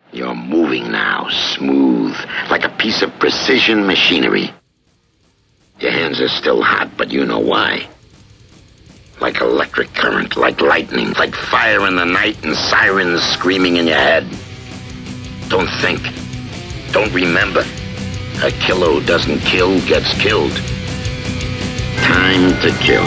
You're moving now, smooth, like a piece of precision machinery. Your hands are still hot, but you know why. Like electric current, like lightning, like fire in the night and sirens screaming in your head. Don't think. Don't remember. A killer who doesn't kill gets killed. Time to kill.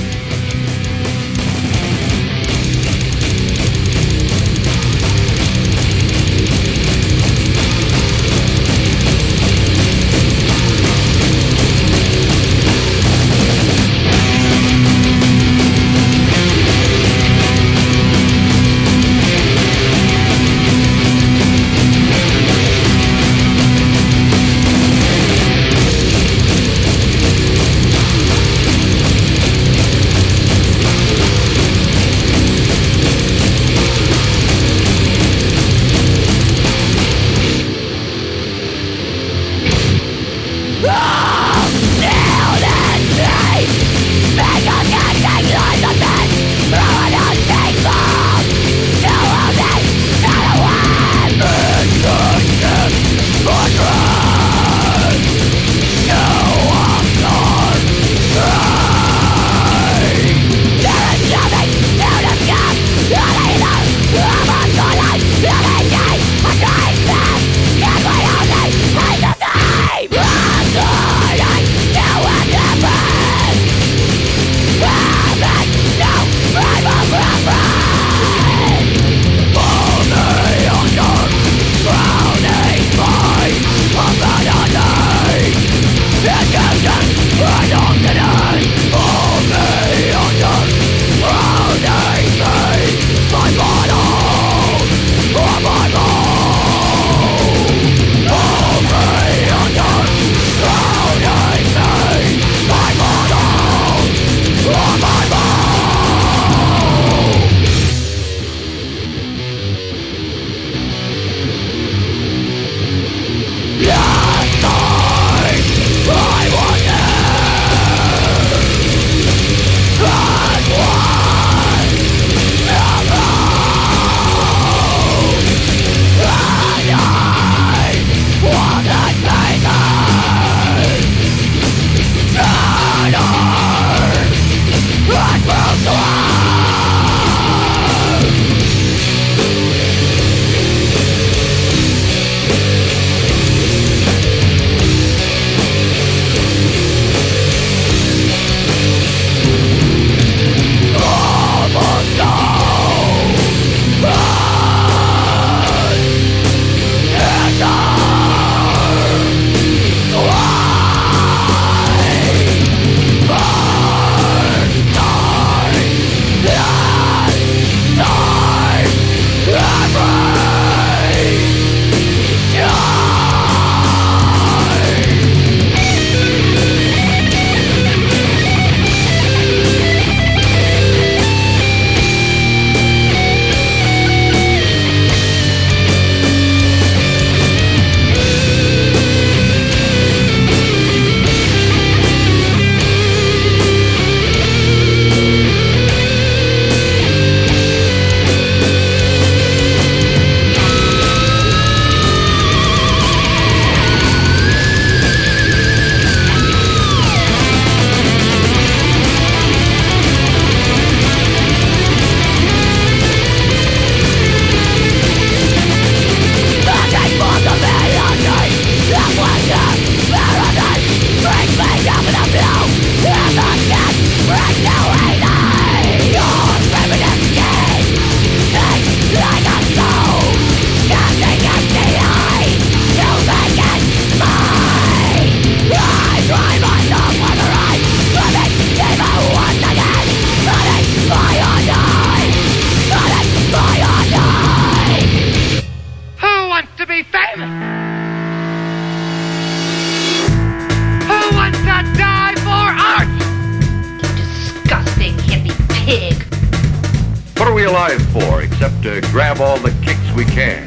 alive for except to grab all the kicks we can?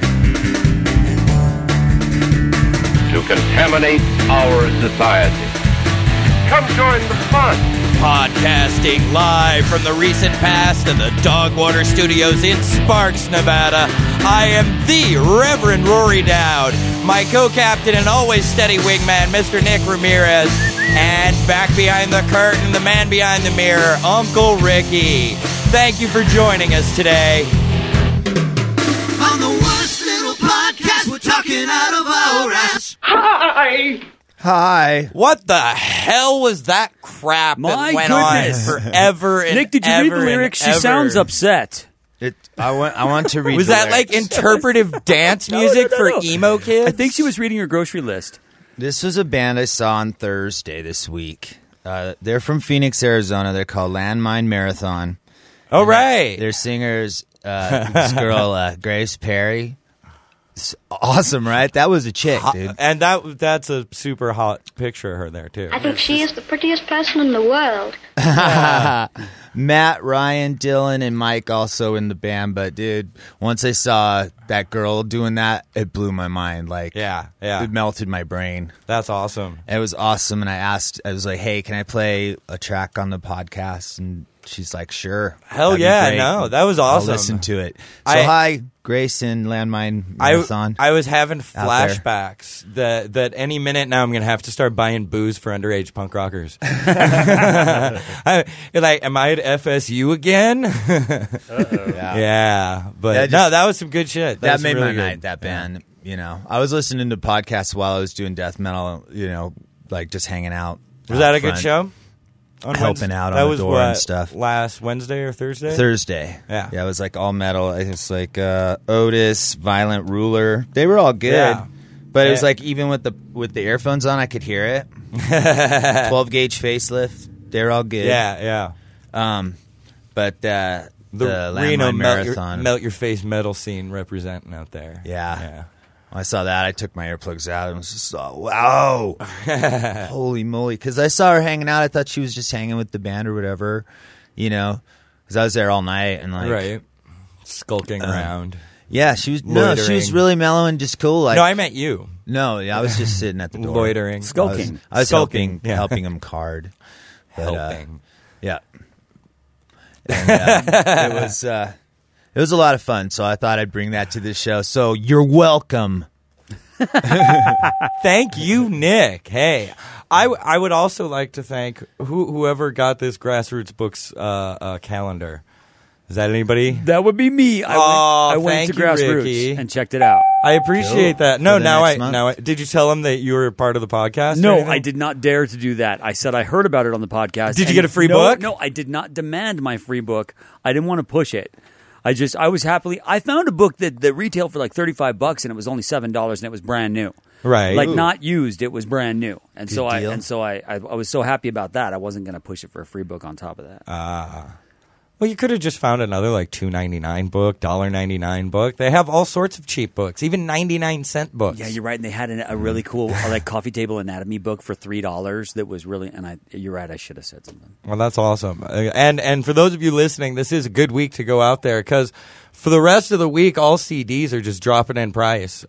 To contaminate our society. Come join the fun Podcasting live from the recent past in the Dogwater Studios in Sparks, Nevada. I am the Reverend Rory Dowd, my co-captain and always steady wingman, Mr. Nick Ramirez, and back behind the curtain, the man behind the mirror, Uncle Ricky. Thank you for joining us today. On the worst little podcast, we're talking out of our ass. Hi. What the hell was that crap My that went goodness. on forever and Nick, did you read the lyrics? She sounds upset. I want to read. Was the that like lyrics. interpretive dance music No. for emo kids? I think she was reading her grocery list. This was a band I saw on Thursday this week. They're from Phoenix, Arizona. They're called Landmine Marathon. Oh, right. Their singers, this girl, Grace Perry. It's awesome, right? That was a chick, dude. And that's a super hot picture of her there, too. I think she is the prettiest person in the world. Matt, Ryan, Dylan, and Mike also in the band. But, dude, once I saw that girl doing that, it blew my mind. Like, Yeah. It melted my brain. That's awesome. It was awesome. And I was like, hey, can I play a track on the podcast? And she's like, sure. Hell That'd be yeah, great. no, that was awesome. I'll listen to it. So I- hi, Grace and Landmine Marathon. I was having out there. flashbacks that any minute now I'm going to have to start buying booze for underage punk rockers. Am I at FSU again? Yeah. But that was some good shit. That was made really my good. night, that band. You know, I was listening to podcasts while I was doing death metal, you know, like just hanging out. Was out that a good front. show? On Helping Wednesday? out That on the was door what, and stuff. Last Wednesday or Thursday? Thursday. Yeah. Yeah, it was like all metal. It was like Otis, Violent Ruler. They were all good. Yeah. But it was Yeah. like even with the earphones on, I could hear it. 12-gauge facelift. They're all good. Yeah. But the The Landmine Reno Marathon. melt your face metal scene representing out there. Yeah. When I saw that, I took my earplugs out and was just, wow. Holy moly. Because I saw her hanging out. I thought she was just hanging with the band or whatever, you know, because I was there all night. And like, Right. Skulking around. Yeah, she was Loitering. really mellow and just cool. Like, No, I meant you. No, yeah, I was just sitting at the door. Loitering. Skulking. I was Skulking, yeah. helping him card. But, Helping. Yeah. And, it was a lot of fun, so I thought I'd bring that to this show. So you're welcome. Thank you, Nick. Hey, I would also like to thank whoever got this Grassroots Books calendar. Is that anybody? That would be me. I went thank to you, Grassroots Ricky. and checked it out. I appreciate that. No, For the now next month? did you tell them that you were part of the podcast? or No, anything? I did not dare to do that. I said I heard about it on the podcast. Did you and get a free book? No, I did not demand my free book. I didn't want to push it. I was happily. I found a book that retailed for like $35 and it was only $7 and it was brand new. Right. Like Ooh. not used, it was brand new. And Good so deal. I was so happy about that. I wasn't going to push it for a free book on top of that. Well, you could have just found another like $2.99 book, $1.99 book. They have all sorts of cheap books, even 99-cent books. Yeah, you're right. And they had a really cool like coffee table anatomy book for $3 that was really. And you're right. I should have said something. Well, that's awesome. And for those of you listening, this is a good week to go out there because for the rest of the week, all CDs are just dropping in price.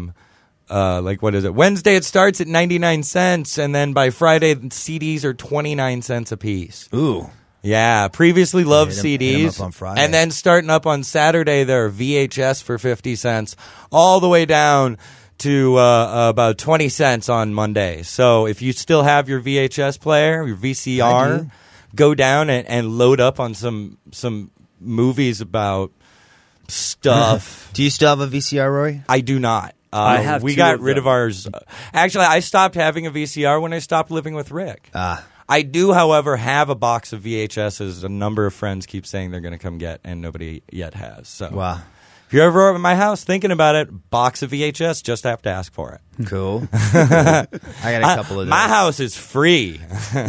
Like what is it? Wednesday it starts at 99 cents, and then by Friday CDs are 29 cents a piece. Ooh. Yeah, previously loved Hit 'em CDs, up on Friday. and then starting up on Saturday, there are VHS for 50 cents, all the way down to about 20 cents on Monday. So if you still have your VHS player, your I VCR, do. go down and load up on some movies about stuff. Do you still have a VCR, Rory? I do not. I have We two got of rid them. of ours. Actually, I stopped having a VCR when I stopped living with Rick. I do, however, have a box of VHSs. A number of friends keep saying they're going to come get, and nobody yet has. So, Wow. if you're ever over at my house thinking about it, box of VHS, just have to ask for it. Cool. I got a couple of those. My house is free.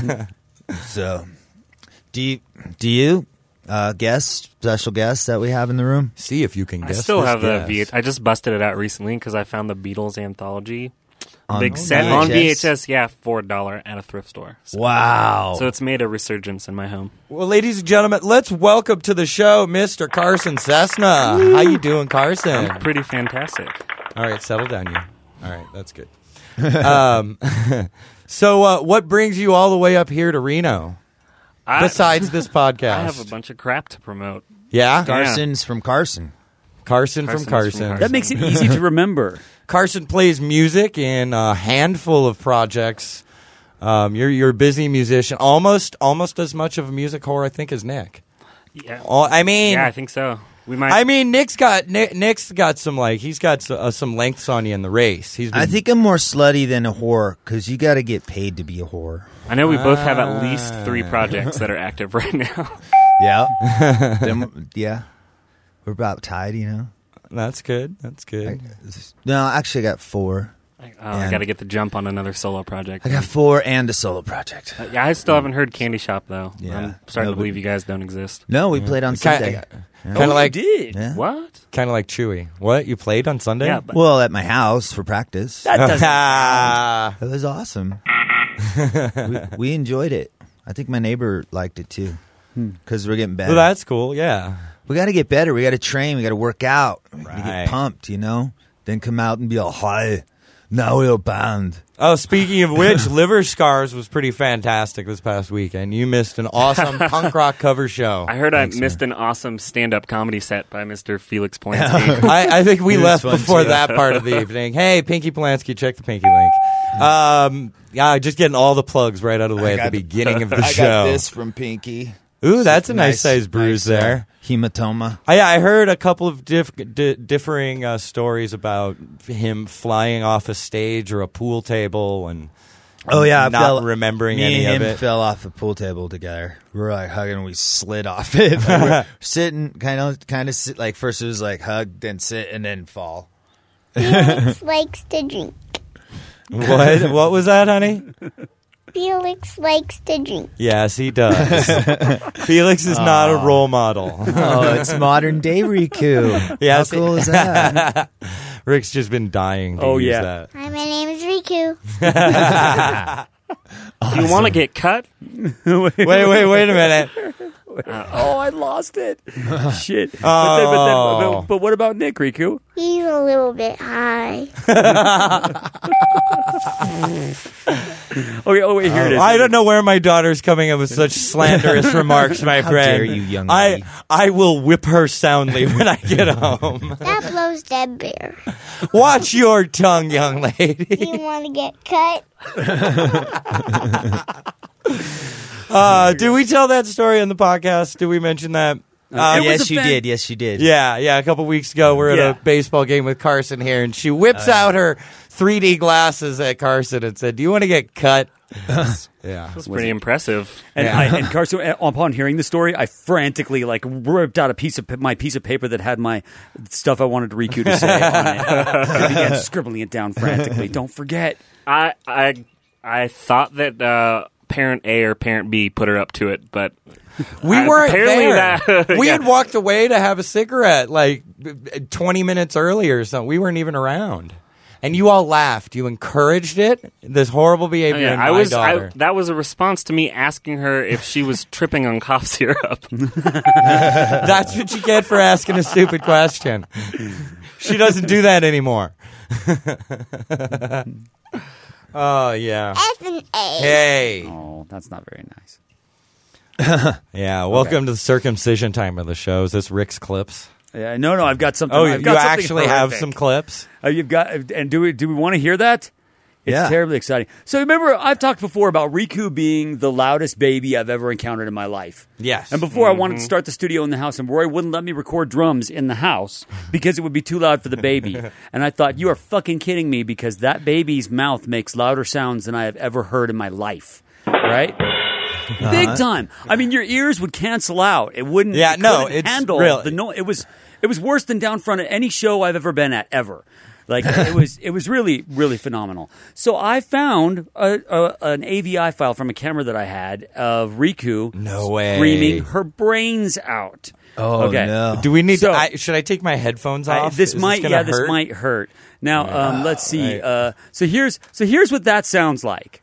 So, do you special guest that we have in the room? See if you can I guess. still this have the guess. I just busted it out recently because I found the Beatles anthology. On Big set VHS? on VHS, yeah, for $1 at a thrift store. So, Wow. so it's made a resurgence in my home. Well, ladies and gentlemen, let's welcome to the show Mr. Carson Cessna. How you doing, Carson? Pretty fantastic. All right, settle down, you. All right, that's good. So what brings you all the way up here to Reno? besides this podcast? I have a bunch of crap to promote. Yeah? Carson's from Carson. Carson Carson's from from Carson. Carson. That makes it easy to remember. Carson plays music in a handful of projects. You're a busy musician, almost as much of a music whore, I think, as Nick. Yeah. I mean, Yeah, I think so. We might. I mean, Nick's got some he's got some lengths on you in the race. I think I'm more slutty than a whore because you got to get paid to be a whore. I know we both have at least 3 projects that are active right now. Yeah. Yeah. We're about tied, you know. That's good. That's good. No, actually, I got 4. I got to get the jump on another solo project. I got 4 and a solo project. Yeah, I still haven't heard Candy Shop though. Yeah. I'm starting No, to believe you guys don't exist. No, we played on Sunday. Kind of like did. Yeah. What? kind of like Chewy. What, you played on Sunday? Yeah, but Well, at my house for practice. That doesn't. It was awesome. we enjoyed it. I think my neighbor liked it too because we're getting better. Well, that's cool. Yeah. We got to get better. We got to train. We got to work out. We got to Right. get pumped, you know? Then come out and be all, hi, now we're a band. Oh, speaking of which, Liver Scars was pretty fantastic this past weekend. You missed an awesome punk rock cover show. I heard Thanks, I missed an awesome stand-up comedy set by Mr. Felix Polanski. I think we It was left fun, before too. that part of the evening. Hey, Pinky Polanski, check the Pinky link. Yeah, just getting all the plugs right out of the way at the beginning of the I show. got this from Pinky. Ooh, that's a nice sized bruise there. Hematoma. I heard a couple of differing stories about him flying off a stage or a pool table and Oh, yeah. not remembering me any and of him it. fell off the pool table together. We were like hugging and we slid off it. Like, we're sitting, kind of sit, like first it was like hug, then sit, and then fall. Felix likes to drink. What was that, honey? Felix likes to drink. Yes, he does. Felix is not a role model. Oh, it's modern day Riku. Yes. How cool is that? Rick's just been dying to use that. Hi, my name is Riku. You want to get cut? Wait a minute. Oh, I lost it. Shit. Oh. But what about Nick, Riku? He's a little bit high. Oh, wait, here it is. I don't know where my daughter's coming up with such slanderous remarks, my How friend. dare you, young lady. I will whip her soundly when I get home. That blows dead bear. Watch your tongue, young lady. Do you want to get cut? Did we tell that story on the podcast? Did we mention that? Yes, you did. Yes, you did. Yeah. A couple weeks ago, we're at Yeah. a baseball game with Carson here, and she whips out her 3D glasses at Carson and said, "Do you want to get cut?" Yeah, That's pretty impressive. And Carson, upon hearing the story, I frantically ripped out my piece of paper that had my stuff I wanted Riku to say on it. I began scribbling it down frantically. Don't forget. I thought that parent A or parent B put her up to it, but we weren't apparently there. We yeah. had walked away to have a cigarette like 20 minutes earlier or something. We weren't even around. And you all laughed. You encouraged it. This horrible behavior in my daughter. That was a response to me asking her if she was tripping on cough syrup. That's what you get for asking a stupid question. She doesn't do that anymore. Oh, yeah. F and A. Hey. Oh, that's not very nice. Yeah, welcome to the circumcision time of the show. Is this Rick's clips? Yeah, no, I've got something. Oh, I've you got something actually have horrific. some clips? You've got, and do we want to hear that? It's Yeah. terribly exciting. So remember, I've talked before about Riku being the loudest baby I've ever encountered in my life. Yes. And before I wanted to start the studio in the house, and Roy wouldn't let me record drums in the house because it would be too loud for the baby. And I thought, you are fucking kidding me, because that baby's mouth makes louder sounds than I have ever heard in my life. Right? Big time. I mean, your ears would cancel out. It wouldn't. Yeah, it no, couldn't it's handle really- the noise. It was worse than down front at any show I've ever been at ever. Like it was really, really phenomenal. So I found an AVI file from a camera that I had of Riku No way. screaming her brains out. Oh, Okay. no. Do we need So- to? Should I take my headphones off? This Is might gonna this hurt? might hurt. Now let's see. right. So here's what that sounds like.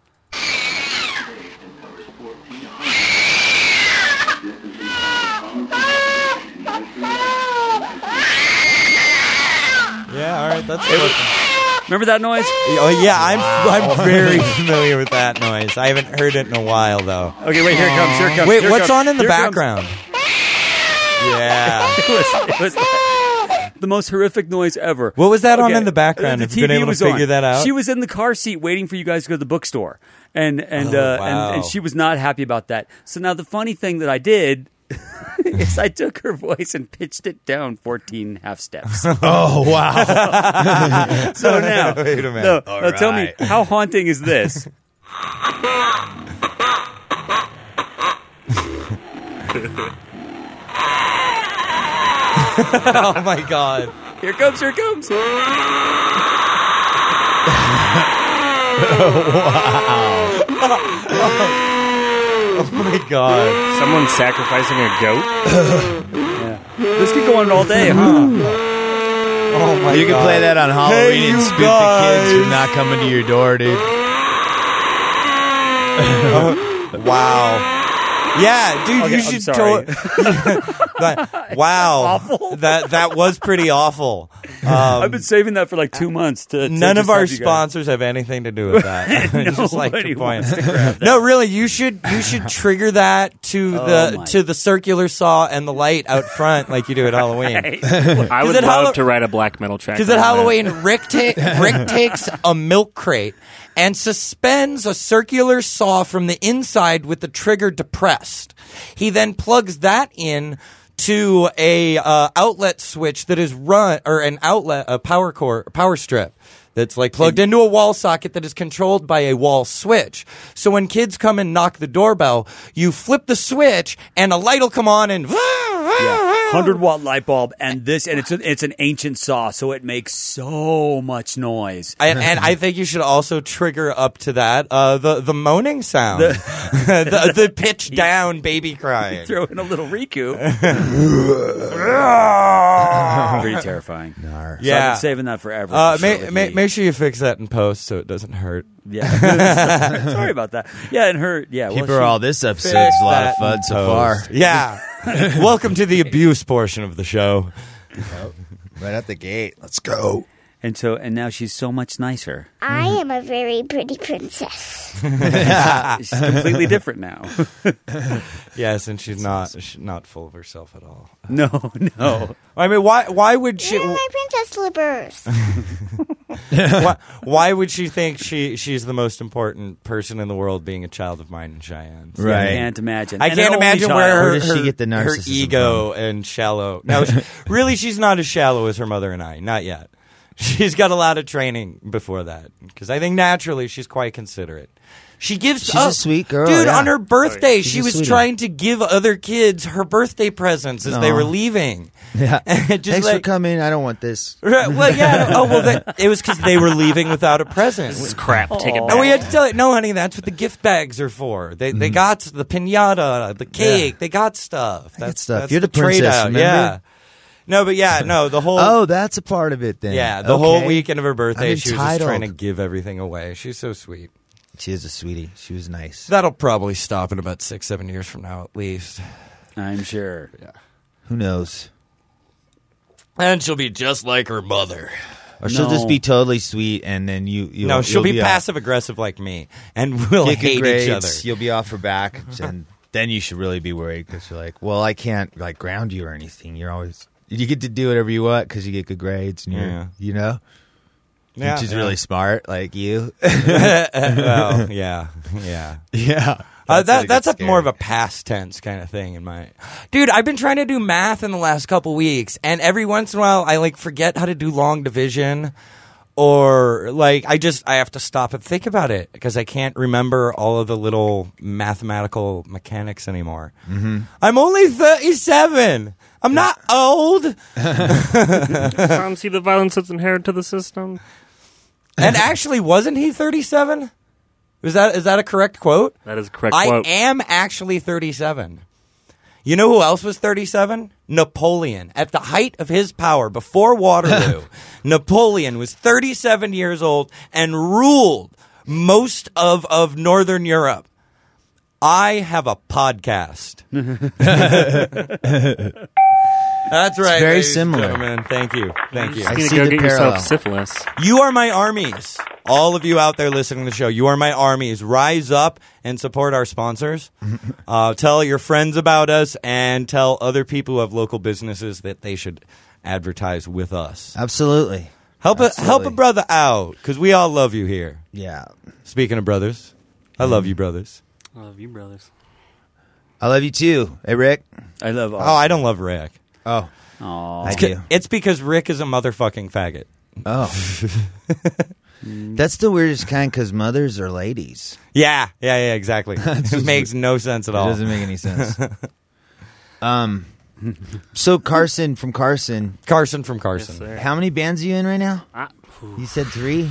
Yeah, all right, that's working. Remember that noise? Oh yeah, I'm very familiar with that noise. I haven't heard it in a while though. Okay, wait, here it comes. Here it comes. Wait, here it what's comes. on in the Here it comes. background? Yeah. It was the most horrific noise ever. What was that on in the background? The Have you been TV able to was figure on. that out? She was in the car seat waiting for you guys to go to the bookstore, and wow. and she was not happy about that. So now the funny thing that I did is I took her voice and pitched it down 14 half steps. Oh, wow. So now, Wait a minute. now tell me, how haunting is this? Oh my god. Here it comes, here it comes. Oh my god. Someone's sacrificing a goat. This could go on all day, huh? Oh my You can god. play that on Halloween Hey, and you spook the guys. kids from not coming to your door, dude. Wow. Yeah, dude, Okay, you I'm should sorry. wow. Awful. That was pretty awful. I've been saving that for like 2 months to None just of our have you guys- sponsors have anything to do with that. I just like Nobody to point. wants to grab that. No, really, you should trigger that to Oh, my. the circular saw and the light out front like you do at Halloween. I would at love to write a black metal track. Because at on that. Halloween, Rick takes a milk crate and suspends a circular saw from the inside with the trigger depressed. He then plugs that in to a outlet switch that is run, or a power strip that's like plugged into a wall socket that is controlled by a wall switch. So when kids come and knock the doorbell, you flip the switch and a light will come on and 100-watt light bulb, and it's an ancient saw, so it makes so much noise. And I think you should also trigger up to that the moaning sound, the pitch down baby crying. Throw in a little Riku. Pretty terrifying. So I've Yeah. been saving that forever. Make sure you fix that in post so it doesn't hurt. Yeah. Sorry about that. Yeah, and her. Yeah. Keep well, her she- all this episode's a lot of That fun in so post. far. Yeah. Welcome to the abuse portion of the show. Right out the gate. Let's go. And now she's so much nicer. I am a very pretty princess. She's completely different now. Yes, and she's not full of herself at all. No. I mean, why would she? They're my princess slippers. Why would she think she's the most important person in the world, being a child of mine in Cheyenne? I Right. can't imagine. I And can't an only imagine child. where Where does she get the her narcissism ego and shallow. No, really, she's not as shallow as her mother and I. Not yet. She's got a lot of training before that, because I think naturally she's quite considerate. She gives. She's a sweet girl, dude. yeah. On her birthday, She's she a was sweetie. trying to give other kids her birthday presents as they Aw. were leaving. Yeah. Just Thanks for like- coming. I don't want this. Right, well, yeah. Oh, well, it was because they were leaving without a present. This is crap. Take it back. And we had to tell it, no, honey, that's what the gift bags are for. They got the pinata, the cake. Yeah. They got stuff. got stuff. That's You're the trade princess, out. remember? Yeah. No, but yeah, no, the whole. Oh, that's a part of it then. yeah, the whole Okay. weekend of her birthday, I'm she was just entitled. trying to give everything away. She's so sweet. She is a sweetie. She was nice. That'll probably stop in about 6-7 years from now, at least. I'm sure. Who knows? And she'll be just like her mother. Or she'll No. just be totally sweet, and then you'll No, she'll you'll be off- passive aggressive like me, and we'll get good hate grades, each other. You'll be off her back, and then you should really be worried because you're like, well, I can't like ground you or anything. You get to do whatever you want because you get good grades, and you know. Yeah, She's yeah. really smart, like you. Well, yeah. Yeah. That's a more of a past tense kind of thing in my. Dude, I've been trying to do math in the last couple weeks, and every once in a while I like forget how to do long division, or like I have to stop and think about it because I can't remember all of the little mathematical mechanics anymore. Mm-hmm. I'm only 37. I'm not old. I don't see the violence that's inherent to the system. And actually, wasn't he 37? Is that a correct quote? That is a correct I quote. am actually 37. You know who else was 37? Napoleon. At the height of his power, before Waterloo, Napoleon was 37 years old and ruled most of Northern Europe. I have a podcast. That's right. It's very ladies and similar. gentlemen. Thank you. Thank you. I You need see to go the get parallel. yourself syphilis. You are my armies. All of you out there listening to the show, you are my armies. Rise up and support our sponsors. Tell your friends about us and tell other people who have local businesses that they should advertise with us. Absolutely. Help a Absolutely. brother out because we all love you here. Yeah. Speaking of brothers, I love you, brothers. I love you, brothers. I love you too. Hey, Rick. I love. Oh, I don't love Rick. Oh, Aw. I do. It's because Rick is a motherfucking faggot. Oh. That's the weirdest kind because mothers are ladies. Yeah, exactly. It makes no sense at It all. doesn't make any sense. So Carson from Carson. Carson from Carson. Yes, sir. How many bands are you in right now? You said 3?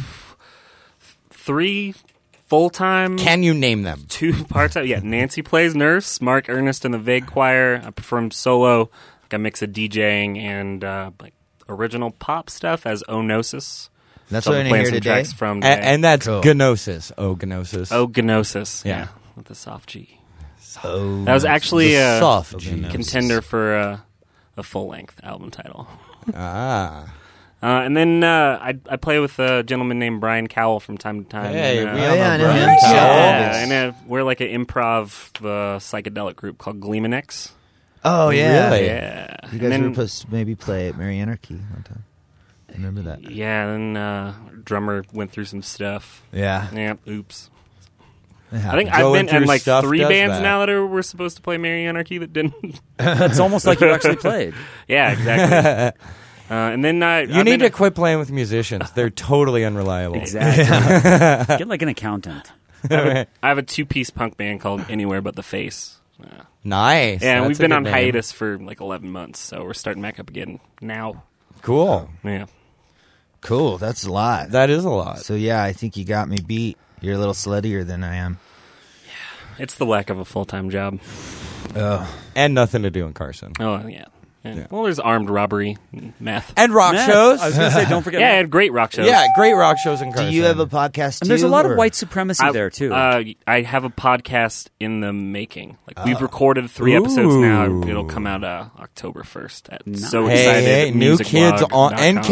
3 full-time, Can you name them? 2 part-time. Yeah, Nancy plays nurse, Mark Ernest in the Vague Choir. I perform solo, like a mix of DJing and like original pop stuff as Onosis. That's So what I'm I'm playing here some today. tracks from And that's Cool. Gnosis. Oh, Gnosis. Oh, Gnosis. Yeah. Yeah, with the soft G. Oh, That was actually The a soft G. contender for a full-length album title. Ah. And then I play with a gentleman named Brian Cowell from time to time. Hey, And, we yeah, have I a know Brian him. Cowell. yeah, and we're like an improv psychedelic group called Gleemanix. Oh, yeah. Really? Yeah. You guys And were then, supposed to maybe play at Merry Anarchy one time. Remember that? yeah, then drummer went through some stuff. Yeah. Yeah, oops. It I happened. think I've Going been in through like stuff 3 does bands that. now that were supposed to play Merry Anarchy that didn't. It's almost like you actually played. Yeah, exactly. And then You need to quit playing with musicians. They're totally unreliable. Exactly. Get like an accountant. I have a 2-piece punk band called Anywhere But the Face. Yeah. Nice. Yeah, and That's we've a been good on name. hiatus for like 11 months, so we're starting back up again now. Cool. Yeah. Cool. That's a lot. That is a lot. So, yeah, I think you got me beat. You're a little sluttier than I am. It's the lack of a full-time job. Oh. And nothing to do in Carson. Oh, yeah. And, well, there's armed robbery, and meth. And rock Meth. shows. I was going to say, don't forget. Yeah, I had great rock shows. Yeah, great rock shows in Carson. Do you have a podcast, And there's a too, lot of or- white supremacy there, too. I have a podcast in the making. Like we've recorded 3 episodes now. It'll come out October 1st at So Excited. Hey, new kids on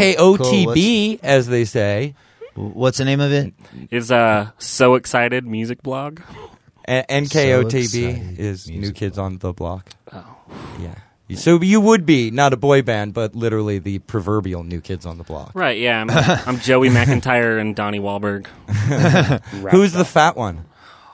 NKOTB, as they say. What's the name of it? Is So Excited music blog. NKOTB excited. is New Music Kids on the Block. Oh. Yeah. So you would be not a boy band, but literally the proverbial New Kids on the Block. Right, yeah. I'm Joey McIntyre and Donnie Wahlberg. Who's the fat one?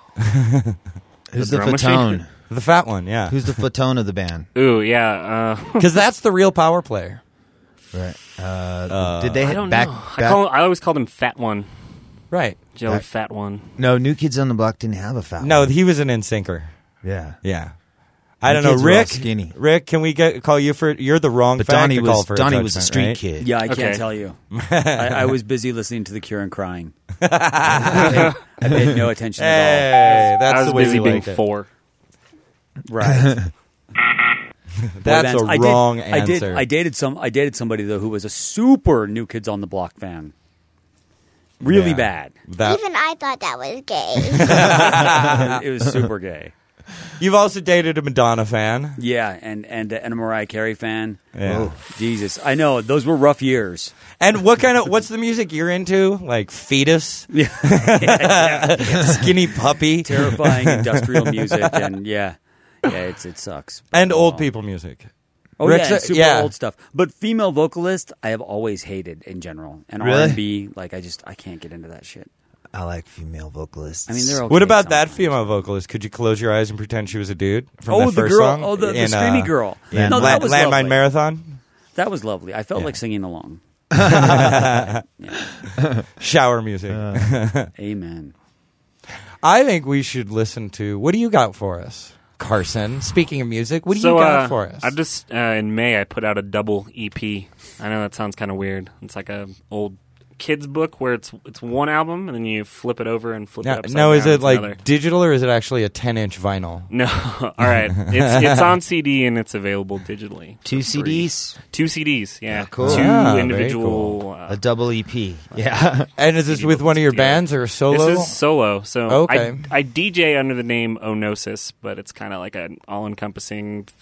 Who's the drum machine? fatone? The fat one, yeah. Who's the fatone of the band? Ooh, yeah. Because that's the real power player. Right. Did they I hit don't back? know. back I always called him Fat One. Right. Joey Back- Fat One. No, New Kids on the Block didn't have a fat No, one. he was an NSYNCer. Yeah. Yeah. I New don't know, Kids were all Rick. skinny. Rick, can we call you for? You're the wrong But fag Donnie to call was for Donnie was a judgment, street right? kid. Yeah, I can't Okay. tell you. I was busy listening to The Cure and crying. I paid no attention at Hey, that's I was the way busy we being liked it. 4. all. Right. That's Boy a bands. wrong I answer. dated somebody though who was a super New Kids on the Block fan. Really Yeah. bad. Even I thought that was gay. It was super gay. You've also dated a Madonna fan. Yeah, and a Mariah Carey fan. Yeah. Oh, Jesus, I know those were rough years. And what's the music you're into? Like Fetus? Yeah. Skinny Puppy? Terrifying industrial music, and it sucks. And old people music. Oh Rick's yeah, a- super yeah. old stuff. But female vocalists, I have always hated in general, and Really? R&B, like I can't get into that shit. I like female vocalists. I mean, they're okay. What about that sometimes. female vocalist? Could you close your eyes and pretend she was a dude from Oh, that the first girl. song? Oh, the in, screamy girl. In No, that was Landmine lovely. Marathon? That was lovely. I felt Yeah. like singing along. Shower music. Amen. I think we should listen to. What do you got for us, Carson? Speaking of music, what do you got for us? I just in May I put out a double EP. I know that sounds kind of weird. It's like a old kids book where it's one album and then you flip it over and flip it upside no, is down. it It's like another. digital or is it actually a 10-inch vinyl? No, all right. It's on CD and it's available digitally. 2 for free. CDs, 2 CDs, yeah. cool. 2 Ah, very individual. cool. a double EP. Yeah. And is this CD with one of your together. bands or solo? This is solo. So Okay. I DJ under the name Onosis, but it's kind of like an all-encompassing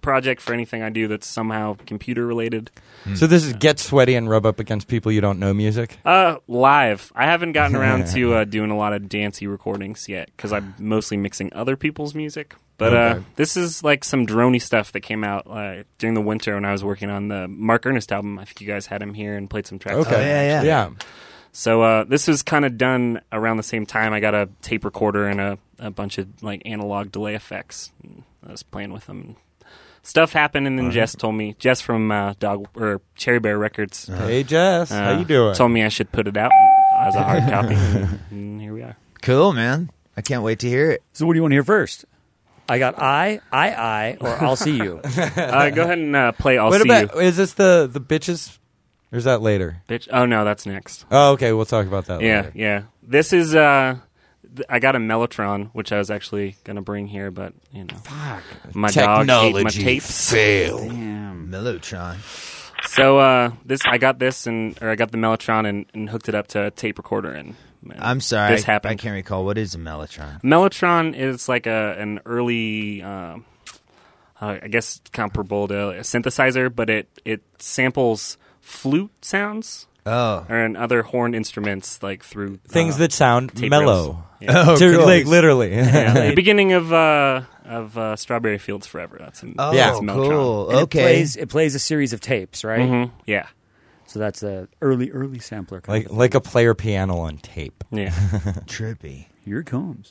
project for anything I do that's somehow computer related. So this is get sweaty and rub up against people you don't know music? Live. I haven't gotten around to doing a lot of dancey recordings yet because I'm mostly mixing other people's music. But this is like some droney stuff that came out during the winter when I was working on the Mark Ernest album. I think you guys had him here and played some tracks. Okay. Yeah. So this was kind of done around the same time. I got a tape recorder and a bunch of like analog delay effects. I was playing with them. Stuff happened, and then Jess from Cherry Bear Records. Hey, Jess. How you doing? Told me I should put it out as a hard copy. And here we are. Cool, man. I can't wait to hear it. So what do you want to hear first? I got I, or I'll see you. Go ahead and play I'll See You. Is this the bitches? Or is that later? Bitch. Oh, no, that's next. Oh, okay. We'll talk about that later. Yeah. This is... I got a Mellotron, which I was actually going to bring here, but, my dog ate my tapes. Fail. Damn. Mellotron. So I got the Mellotron and hooked it up to a tape recorder. And I'm sorry, this happened. I can't recall. What is a Mellotron? Mellotron is like an early, I guess comparable to a synthesizer, but it samples flute sounds. Oh. Or in other horn instruments, like through things that sound mellow. Yeah. Oh, cool. Like literally. Yeah, the beginning of Strawberry Fields Forever. That's Mellotron. Cool. And Okay. It plays a series of tapes, right? Mm-hmm. Yeah. So that's a early sampler. Like a player piano on tape. Yeah. Trippy. Here it comes.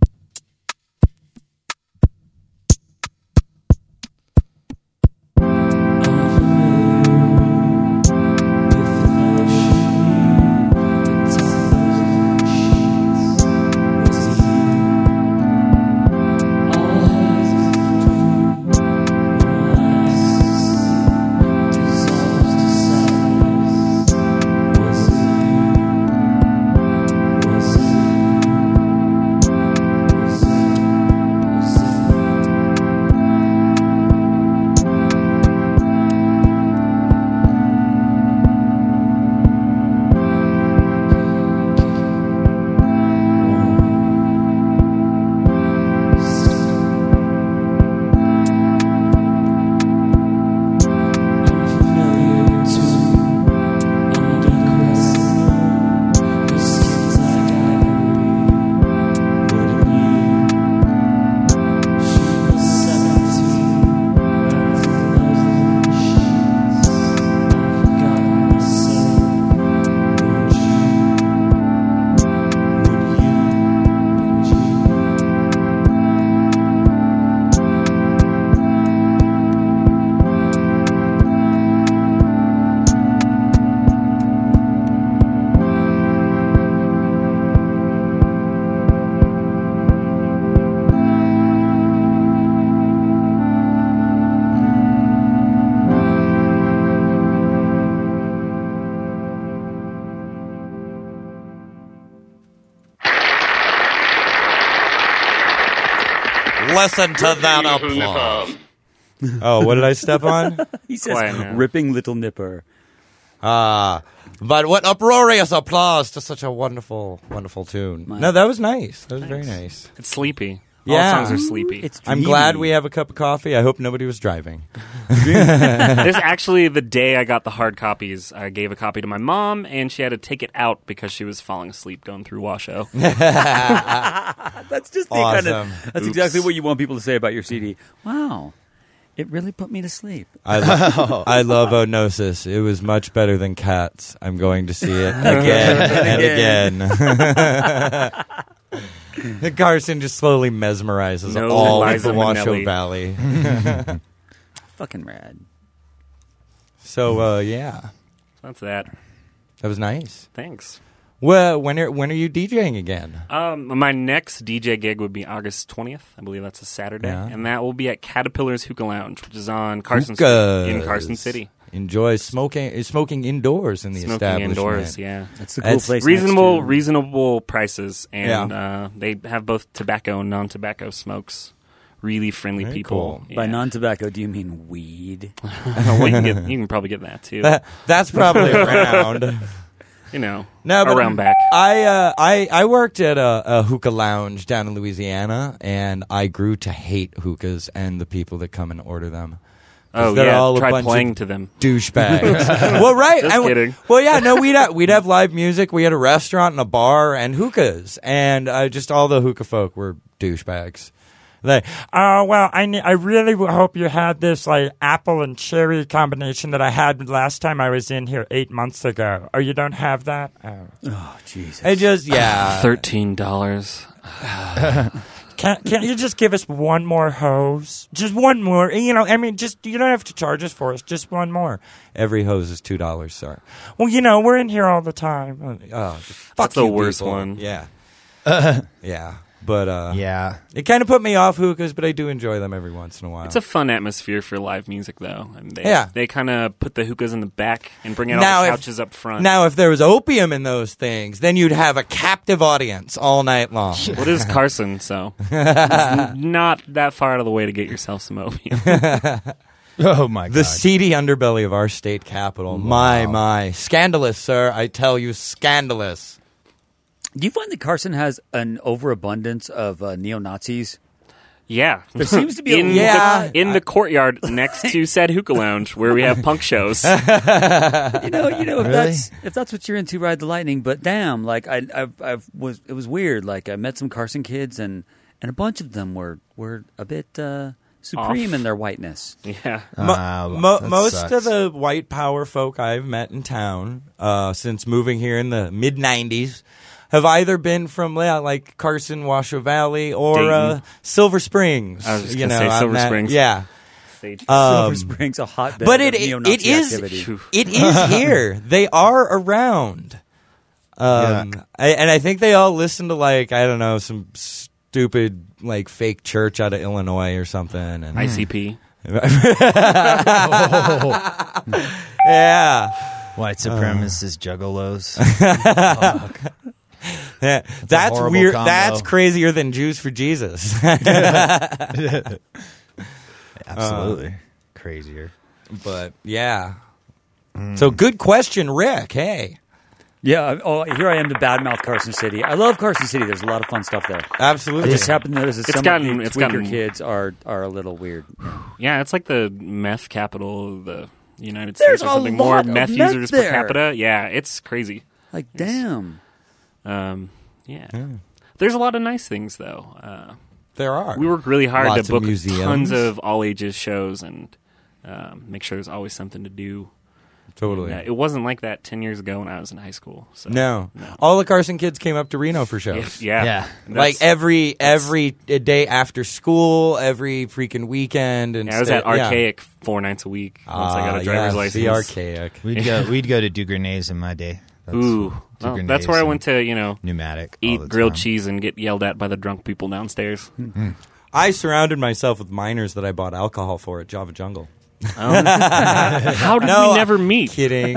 Listen to that applause. Oh, what did I step on? He says, ripping little nipper. But what uproarious applause to such a wonderful, wonderful tune. No, that was nice. That was very nice. It's sleepy. Yeah. All songs are sleepy. I'm glad we have a cup of coffee. I hope nobody was driving. This actually, the day I got the hard copies, I gave a copy to my mom, and she had to take it out because she was falling asleep going through Washoe. That's just the awesome. kind of. That's exactly what you want people to say about your CD. Wow, it really put me to sleep. I love Onosis. It was much better than Cats. I'm going to see it again and again. Carson just slowly mesmerizes all of the Washoe Valley. Fucking rad. So, yeah. That's that. That was nice. Thanks. Well, when are you DJing again? My next DJ gig would be August 20th. I believe that's a Saturday. Yeah. And that will be at Caterpillar's Hookah Lounge, which is on Carson Street in Carson City. Enjoy smoking indoors in the establishment. Smoking indoors, yeah. That's the cool place. Reasonable prices, and they have both tobacco and non-tobacco smokes. Really friendly Very people. cool. Yeah. By non-tobacco, do you mean weed? Well, you can probably get that too. That's probably around. No, but around back. I worked at a hookah lounge down in Louisiana, and I grew to hate hookahs and the people that come and order them. Oh, they're yeah. all a Try bunch playing of to them. douchebags. Well, right. Just kidding. Well, yeah, no, we'd have live music. We had a restaurant and a bar and hookahs, and just all the hookah folk were douchebags. Like, oh, well, I really hope you had this like apple and cherry combination that I had last time I was in here 8 months ago. Oh, you don't have that? Oh, Jesus. I just, yeah. $13. Can't you just give us one more hose? Just one more. You know, I mean, just you don't have to charge us for us. Just one more. Every hose is $2, sir. Well, you know, we're in here all the time. Oh, fuck That's you the worst people. one. Yeah. Yeah. But Yeah. it kind of put me off hookahs, but I do enjoy them every once in a while. It's a fun atmosphere for live music, though. And they kind of put the hookahs in the back and bring out all the couches up front. Now, if there was opium in those things, then you'd have a captive audience all night long. Well, it is Carson, so it's not that far out of the way to get yourself some opium. Oh, my God. The seedy underbelly of our state capital. Wow. My. Scandalous, sir. I tell you, scandalous. Do you find that Carson has an overabundance of neo-Nazis? Yeah. There seems to be in a the courtyard next to said hookah lounge where we have punk shows. You know, Really? if that's what you're into, ride the lightning. But damn, like it was weird. Like I met some Carson kids, and a bunch of them were a bit supreme Off. in their whiteness. Yeah. Most sucks. of the white power folk I've met in town since moving here in the mid-'90s have either been from like Carson, Washoe Valley, or Dayton. Silver Springs. I was just going to say Silver Springs. Yeah. Silver Springs, a hotbed But of neo-Nazi activity. it is here. They are around. And I think they all listen to like, I don't know, some stupid like fake church out of Illinois or something. And ICP. Yeah. White supremacist juggalos. Yeah, that's horrible weird. combo. That's crazier than Jews for Jesus. Absolutely. Crazier. But yeah. So good question, Rick. Hey. Yeah. Oh, here I am to badmouth Carson City. I love Carson City. There's a lot of fun stuff there. I Absolutely. just happen to notice that It's some of gotten- the it's tweaker gotten- kids are a little weird. Yeah, it's like the meth capital of the United There's States or a something. lot More of meth meth users per there. capita. Yeah, it's crazy. Like, damn. Yeah. There's a lot of nice things, though. There are. We work really hard Lots to of book museums. tons of all-ages shows and make sure there's always something to do. Totally. And, it wasn't like that 10 years ago when I was in high school. So. No. All the Carson kids came up to Reno for shows. Yeah. Yeah. Like every day after school, every freaking weekend. And I was at Archaic 4 nights a week once I got a driver's license. The Archaic. We'd go to Dugrenay's in my day. Ooh. Well, that's where I went to, Pneumatic. eat grilled cheese and get yelled at by the drunk people downstairs. I surrounded myself with minors that I bought alcohol for at Java Jungle. How did we never meet? Kidding.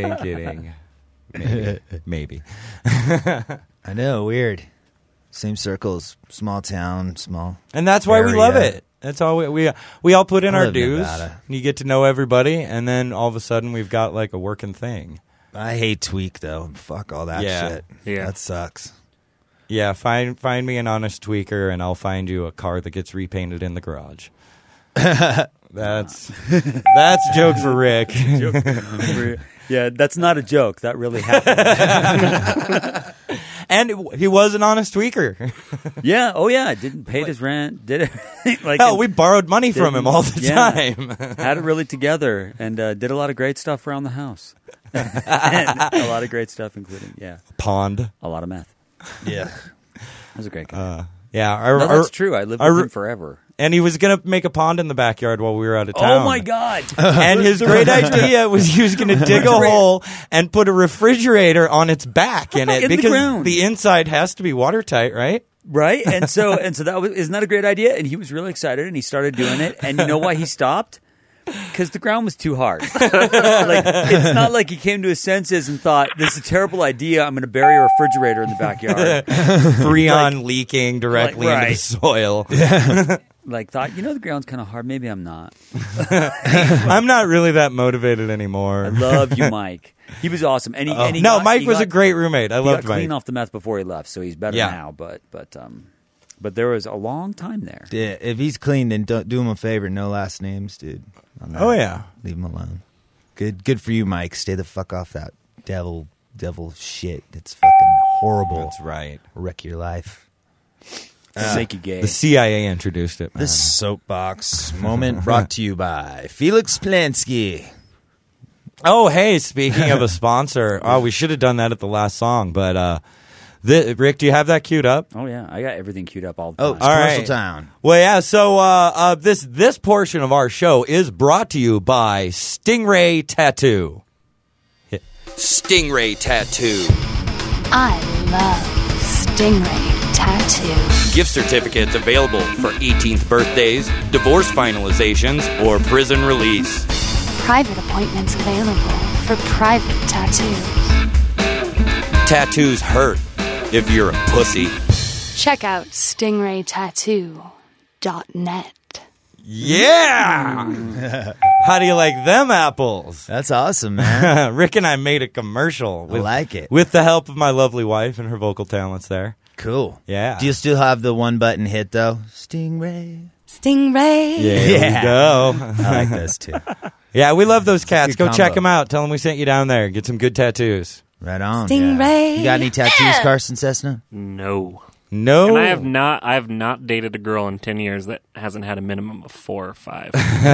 Maybe. I know, weird. Same circles, small town, small. And that's why we love area. it. That's all we all put in I our love dues. Nevada. You get to know everybody, and then all of a sudden we've got like a working thing. I hate tweak though. Fuck all that Yeah. shit. Yeah. That sucks. Yeah, find me an honest tweaker, and I'll find you a car that gets repainted in the garage. That's a joke for Rick. Yeah, that's not a joke. That really happened. And he was an honest tweaker. Yeah. Oh, yeah. Didn't pay his rent. Did it? Like, Hell, we borrowed money from him all the Yeah. time. had it really together and did a lot of great stuff around the house. And a lot of great stuff, including Pond. a lot of meth. Yeah. That was a great guy. Yeah, No, that's true. I lived with him forever. And he was going to make a pond in the backyard while we were out of town. Oh my God! And his great idea was he was going to dig a hole and put a refrigerator on its back in it In the because ground. the inside has to be watertight, right? Right? And so that was, isn't that a great idea? And he was really excited and he started doing it. And you know why he stopped? Because the ground was too hard. It's not like he came to his senses and thought, this is a terrible idea. I'm going to bury a refrigerator in the backyard. Freon leaking directly into the soil. like thought, the ground's kind of hard. Maybe I'm not. I'm not really that motivated anymore. I love you, Mike. He was awesome. And he Mike was a great roommate. I loved Mike. He got Mike. clean off the meth before he left, so he's better now. But there was a long time there. Yeah, if he's clean, then do him a favor. No last names, dude. Oh yeah, leave him alone. Good for you, Mike. Stay the fuck off that devil shit. It's fucking horrible. That's right. Wreck your life. Make you gay. The CIA introduced it, man. This soapbox moment brought to you by Felix Plansky. Oh, hey, speaking of a sponsor, we should have done that at the last song, but Rick, do you have that queued up? Oh, yeah. I got everything queued up all the time. Oh, Commercial Town. Well, yeah, so this portion of our show is brought to you by Stingray Tattoo. Stingray Tattoo. I love Stingray Tattoo. Gift certificates available for 18th birthdays, divorce finalizations, or prison release. Private appointments available for private tattoos. Tattoos hurt if you're a pussy. Check out stingraytattoo.net. Yeah! How do you like them apples? That's awesome, man. Rick and I made a commercial. I like it. With the help of my lovely wife and her vocal talents there. Cool. Yeah. Do you still have the one button hit, though? Stingray. Stingray. There we go. I like those too. Yeah, we love those cats. Go combo. check them out. Tell them we sent you down there. Get some good tattoos. Right on. Stingray. Yeah. You got any tattoos, Carson Cessna? No. No. And I have not dated a girl in 10 years that hasn't had a minimum of 4 or 5.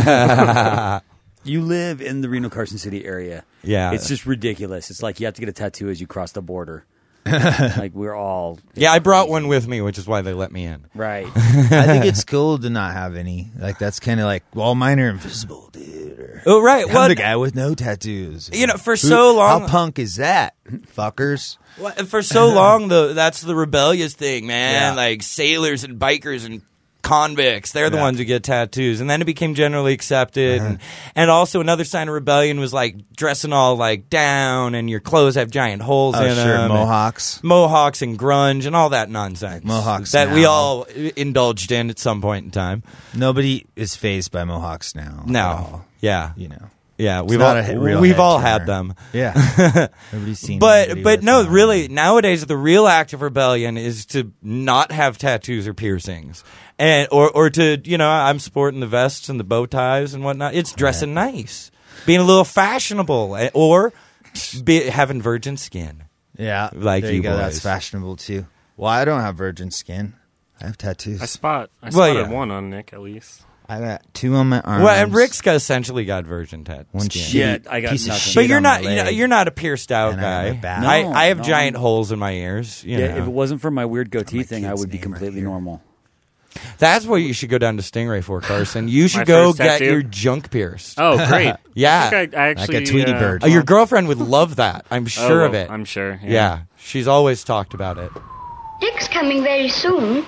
You live in the Reno Carson City area. Yeah. It's just ridiculous. It's like you have to get a tattoo as you cross the border. Like we're all. Yeah, I brought one with me, which is why they let me in. Right. I think it's cool to not have any. Like, that's kind of like, well, mine are invisible, dude. Or, Oh, right. I'm Well, the guy with no tattoos. for so long. How punk is that, fuckers? Well, for so long, that's the rebellious thing, man. Yeah. Like sailors and bikers and convicts, they're the ones who get tattoos. And then it became generally accepted. And also another sign of rebellion was like dressing all like down and your clothes have giant holes in them. Mohawks. Mohawks and grunge and all that nonsense. Mohawks that now. we all indulged in at some point in time. Nobody is fazed by Mohawks now. No. at all. Yeah. You know. Yeah, It's we've not all, a real we've head all turner. had them. Yeah. Everybody's seen But with no, them. really, nowadays the real act of rebellion is to not have tattoos or piercings, and or to I'm sporting the vests and the bow ties and whatnot. It's dressing nice, being a little fashionable, or having virgin skin. Yeah. Like there you go. boys. That's fashionable, too. Well, I don't have virgin skin. I have tattoos. I spotted yeah. one on Nick, at least. I got 2 on my arms. Well, and Rick's essentially got virgin tattoos. one Yeah, shitty I got piece of nothing. shit But you're on not, my leg. you're not a pierced out And I have guy. a back. No, I have no. giant holes in my ears. You know. If it wasn't for my weird goatee my thing, I kid's would be name right completely here. normal. That's what you should go down to Stingray for, Carson. You should My go first get tattoo? your junk pierced. Oh, great. Yeah. I think I actually, Like a Tweety bird. Your girlfriend would love that. I'm sure of it. I'm sure. Yeah, she's always talked about it. Dick's coming very soon.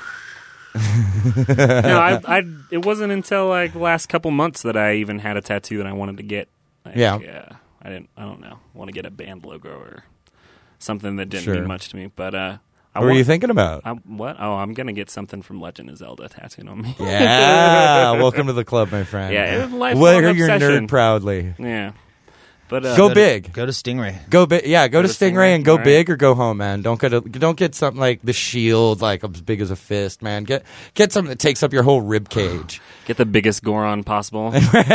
No, it wasn't until like the last couple months that I even had a tattoo that I wanted to get. Like, Yeah. I don't know. Want to get a band logo or something that didn't Sure. mean much to me, but What were you thinking about? What? Oh, I'm gonna get something from Legend of Zelda tattooed on me. Yeah, welcome to the club, my friend. Yeah, it's a lifelong wear your obsession. nerd proudly. Yeah, but Go big. Go to Stingray. Go big. Yeah, go to to Stingray Stingray, and go all right. big or go home, man. Don't get something like the Shield, like as big as a fist, man. Get something that takes up your whole rib cage. get the biggest Goron possible.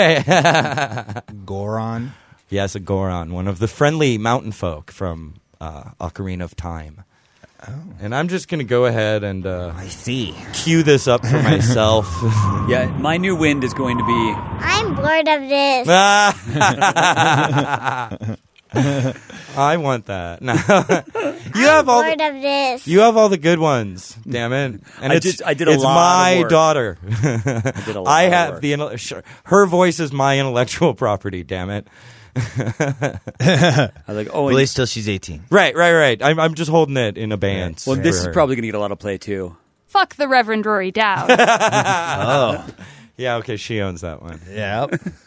Goron. Yes, a Goron, one of the friendly mountain folk from Ocarina of Time. Oh. And I'm just going to go ahead and I see. cue this up for myself. Yeah, my new wind is going to be. I'm bored of this. I want that. No. You have all Bored of this. you have all the good ones. Damn it! And I it's did a it's lot my of work. daughter. I did a lot I of have work. the her voice is my intellectual property. Damn it! I was like, At and- least till she's 18. Right. I'm just holding it in abeyance. well, this for is her. probably going to get a lot of play too. Fuck the Reverend Rory Dowd. Oh. Yeah. Okay. She owns that one. Yeah.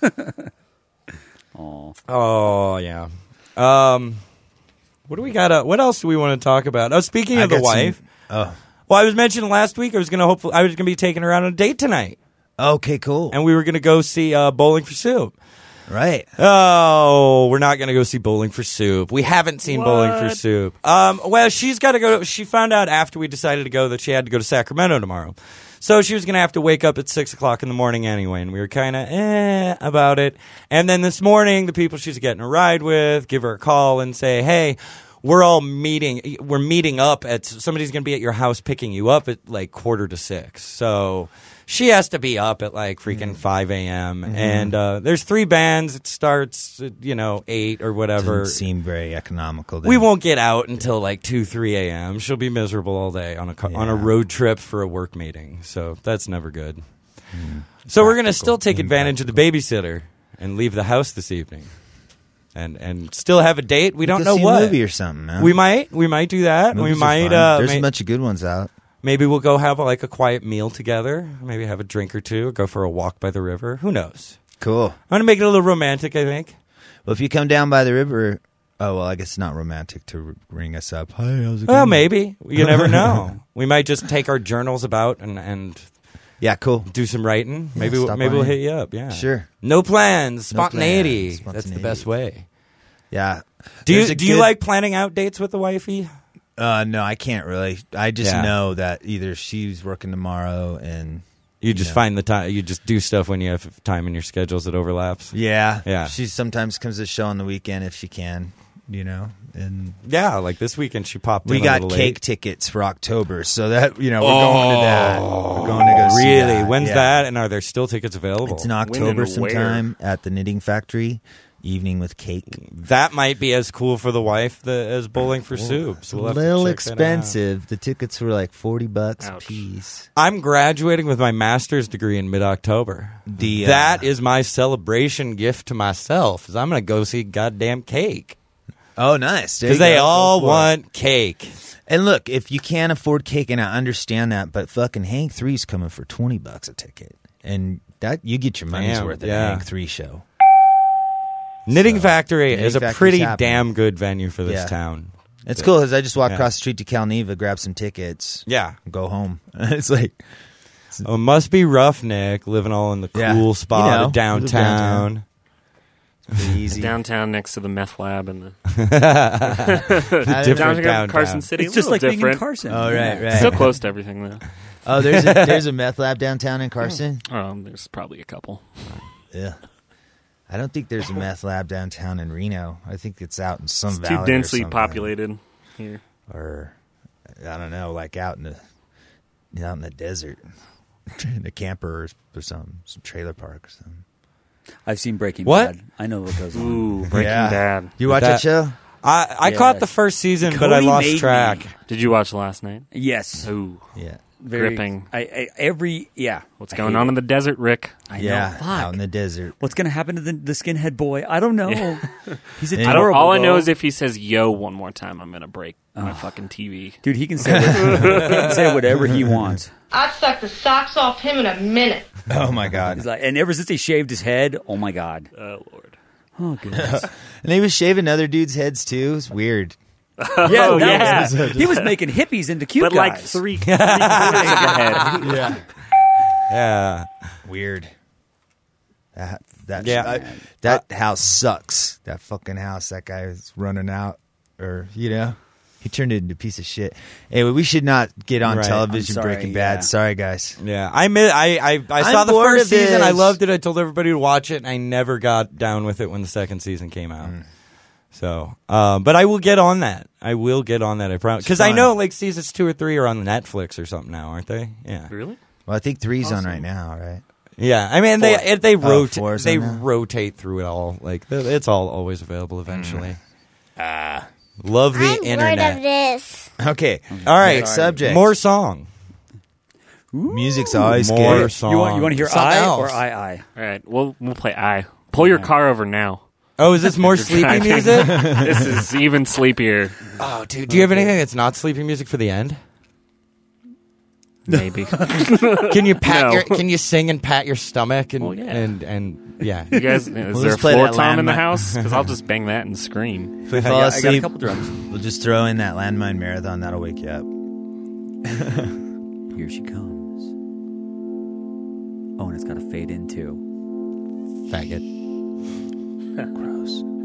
Oh yeah. What do we got? What else do we want to talk about? Oh, speaking of the wife. Oh. Well, I was mentioning last week I was going to be taking her out on a date tonight. Okay, cool. And we were going to go see Bowling for Soup. Right. Oh, we're not going to go see Bowling for Soup. We haven't seen Bowling for Soup. Well, she's got to go. She found out after we decided to go that she had to go to Sacramento tomorrow. So she was going to have to wake up at 6 o'clock in the morning anyway, and we were kind of about it. And then this morning, the people she's getting a ride with give her a call and say, hey, we're meeting up at, somebody's going to be at your house picking you up at like 5:45. So she has to be up at like freaking 5 a.m. And there's 3 bands. It starts at, 8 or whatever. Doesn't seem very economical. Then. We won't get out until like 2, 3 a.m. She'll be miserable all day on a road trip for a work meeting. So that's never good. So we're going to still take advantage of the babysitter and leave the house this evening. And still have a date. We don't know see what. A movie or something, man. We might do that. Movies We might. There's a bunch of good ones out. Maybe we'll go have a quiet meal together. Maybe have a drink or two. Or go for a walk by the river. Who knows? Cool. I'm going to make it a little romantic, I think. Well, if you come down by the river, I guess it's not romantic to ring us up. Hi, how's it going? Well, maybe. You never know. We might just take our journals about and yeah, cool. Do some writing. Yeah, Maybe we'll hit you up. Yeah, sure. No plans. Spontaneity. No plans. That's the best way. Yeah. Do you like planning out dates with the wifey? No, I can't really. I just know that either she's working tomorrow and you just find the time. You just do stuff when you have time in your schedules that overlaps. Yeah. She sometimes comes to the show on the weekend if she can. And like this weekend she popped in. We got cake tickets for October, so that we're going to that. We're going to go see really? that. When's that? And are there still tickets available? It's in October sometime at the Knitting Factory. Evening with cake. That might be as cool for the wife as Bowling for Soup. It's a little expensive. The tickets were like $40 a piece. I'm graduating with my master's degree in mid-October. That is my celebration gift to myself. Is I'm going to go see goddamn cake. Oh, nice. Because they all want cake. And look, if you can't afford cake, and I understand that, but fucking Hank 3's coming for $20 a ticket. And that you get your money's worth at a Hank 3 show. Knitting Factory is a pretty happening. Damn good venue for this town. It's cool because I just walked across the street to Calneva, grab some tickets, go home. It's like... it must be rough, Nick, living all in the cool spot of downtown. It's pretty easy. Downtown next to the meth lab and the... different downtown. Carson City. It's just like different. being in Carson. Oh, right. Still close to everything, though. Oh, there's a meth lab downtown in Carson? There's probably a couple. Yeah. I don't think there's a meth lab downtown in Reno. I think it's out in some it's valley. Too densely or populated here. Or I don't know, like out in the desert, in a camper or some trailer park or something. I've seen Breaking What? Bad. I know what goes on. Ooh, Breaking Bad. You watch that show? I caught the first season, but I Cody lost made track. me. Did you watch last night? Yes. Ooh. Yeah. Very gripping. What's going on in the desert, Rick? I know. Fuck. Out in the desert. What's going to happen to the skinhead boy? I don't know. Yeah. He's adorable. All I know is if he says "yo" one more time, I'm gonna break my fucking TV. Dude, he can say whatever he wants. I'd suck the socks off him in a minute. Oh my God! He's like, and ever since he shaved his head, oh my God. Oh Lord. Oh goodness. And he was shaving other dudes' heads too. It's weird. Yeah, he was making hippies into cute but guys. like three quarters of a head. Yeah. Weird. That house sucks. That fucking house. That guy is running out, he turned it into a piece of shit. Anyway, we should not get on television Breaking Bad. Sorry, guys. Yeah, I saw the first season. I loved it. I told everybody to watch it, and I never got down with it when the second season came out. So, but I will get on that. I promise. Because I know like seasons 2 or 3 are on Netflix or something now, aren't they? Yeah. Really? Well, I think 3's on right now, right? Yeah, I mean they rotate. Rotate through it all. Like it's all always available eventually. Love the I'm internet. bored of this. Okay, all right. Next subject. More song. Music's always more good. song. You want to hear Something I else. or I? All right, we'll play I. Pull your car over now. Oh, is this more sleepy music? This is even sleepier. Oh, dude, do you have anything that's not sleepy music for the end? Maybe. Can you can you sing and pat your stomach and yeah. You guys, is there a floor tom in the house? Because I'll just bang that and scream. If we fall I got a asleep, couple drums. we'll just throw in that landmine marathon. That'll wake you up. here she comes. Oh, and it's got to fade in too. Faggot. Gross.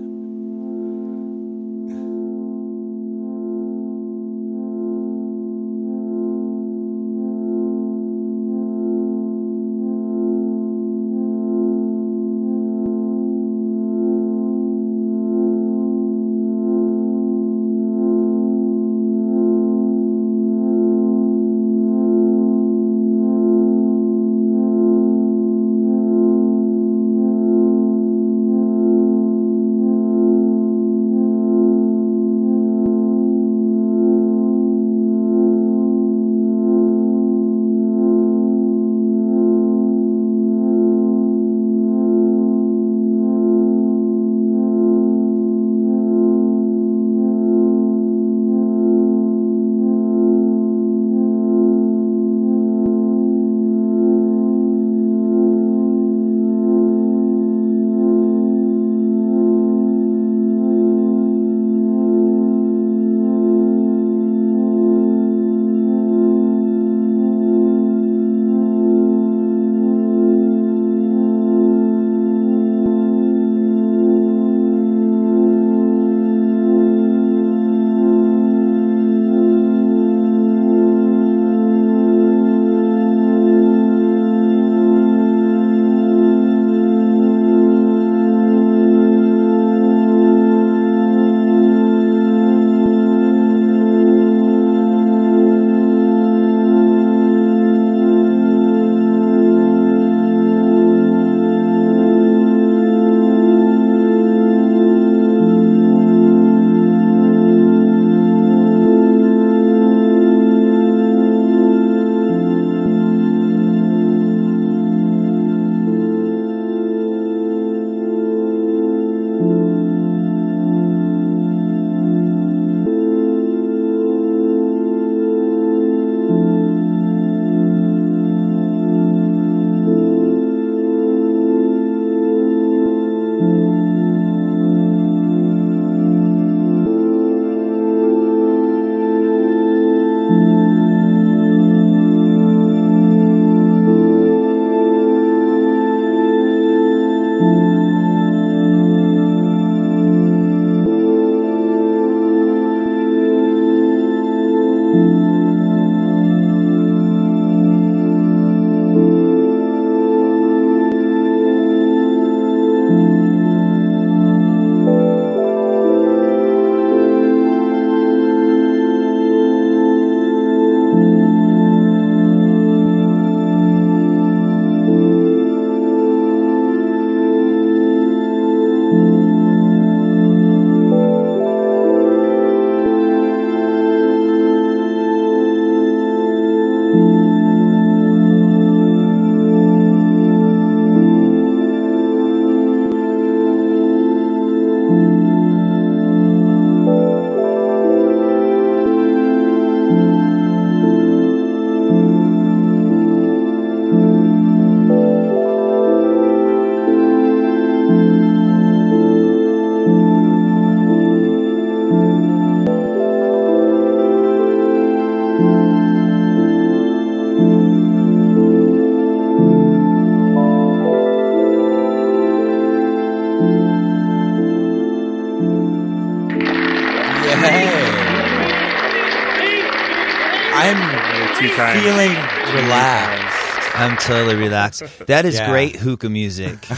feeling relaxed. I'm totally relaxed. That is great hookah music.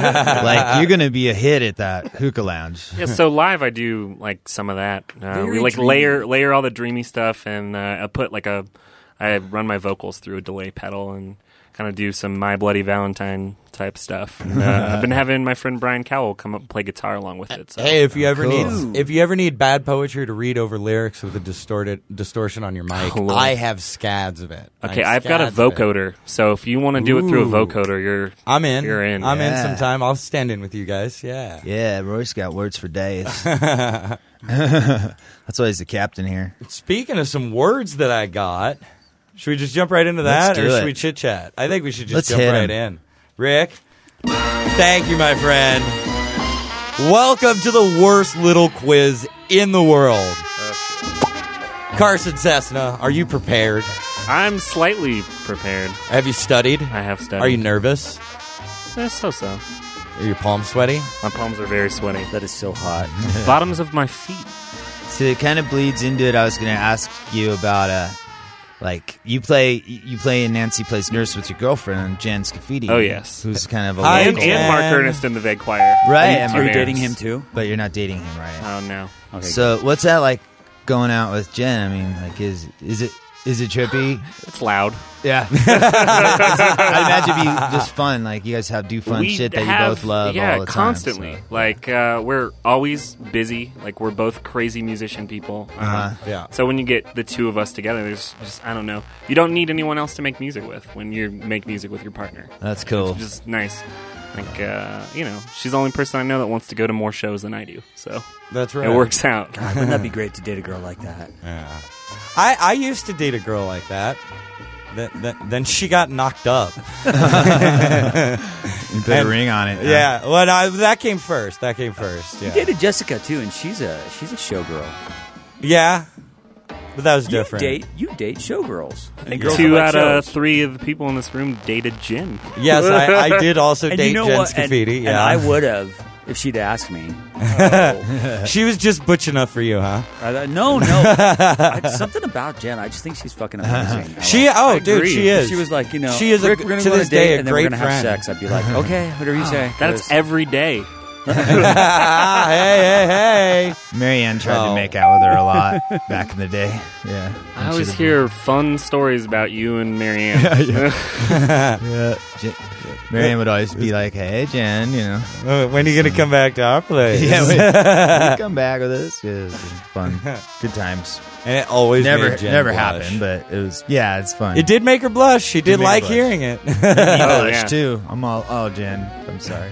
Like, you're going to be a hit at that hookah lounge. Yeah, so live I do like some of that. We like layer all the dreamy stuff, and I run my vocals through a delay pedal and kind of do some My Bloody Valentine type stuff. I've been having my friend Brian Cowell come up and play guitar along with it. So. Hey, if you ever need bad poetry to read over lyrics with a distortion on your mic, I have scads of it. Okay, I've got a vocoder, so if you want to do it through a vocoder, I'm in. You're in. I'm in sometime. I'll stand in with you guys. Yeah. Yeah, Roy's got words for days. That's why he's the captain here. Speaking of some words that I got, should we just jump right into that, or should we chit chat? I think we should just jump right in. Rick, thank you, my friend. Welcome to the worst little quiz in the world. Carson Cessna, are you prepared? I'm slightly prepared. Have you studied? I have studied. Are you nervous? So. Are your palms sweaty? My palms are very sweaty. That is so hot. Bottoms of my feet. So it kind of bleeds into it. I was going to ask you about like you play and Nancy plays nurse with your girlfriend Jen Scafidi. Oh yes, who's kind of a and local. Mark Ernest in the Veg Choir. Right? Are you dating him too? But you're not dating him, right? Oh no. Okay, so what's that like going out with Jen? I mean, like is it trippy? It's loud. Yeah. I imagine it'd be just fun. Like you guys do fun shit that you both love all the time. Constantly. So. Like we're always busy. Like we're both crazy musician people. Yeah. So when you get the two of us together, there's just I don't know. You don't need anyone else to make music with when you make music with your partner. That's cool. It's just nice. Like she's the only person I know that wants to go to more shows than I do. So that's right. It works out. God, wouldn't that be great to date a girl like that? Yeah. I used to date a girl like that. Then she got knocked up. You put a ring on it. Yeah. Well, that came first. Yeah. You dated Jessica too, and she's a showgirl. Yeah. But that was different. You date showgirls. And 2 out of 3 of the people in this room dated Jen. Yes, I did also and date you know Jen what? Scafidi. And I would have if she'd asked me. She was just butch enough for you, huh? No. Something about Jen. I just think she's fucking amazing. She is. She was like, she is Rick, we're gonna to go on this a date day and a then we're great gonna have friend. sex. I'd be like, okay, whatever you say. That's every day. Hey. Marianne tried to make out with her a lot back in the day. Yeah. I always hear fun stories about you and Marianne. Yeah. Marianne would always be like, hey, Jen, when are you going to come back to our place? Yeah, come back with us. Yeah, it's fun. Good times. And it always never made Jen blush. happened, but it was, it's fun. It did make her blush. She did make like her blush. hearing it. You blush, too. I'm all, Jen, I'm sorry.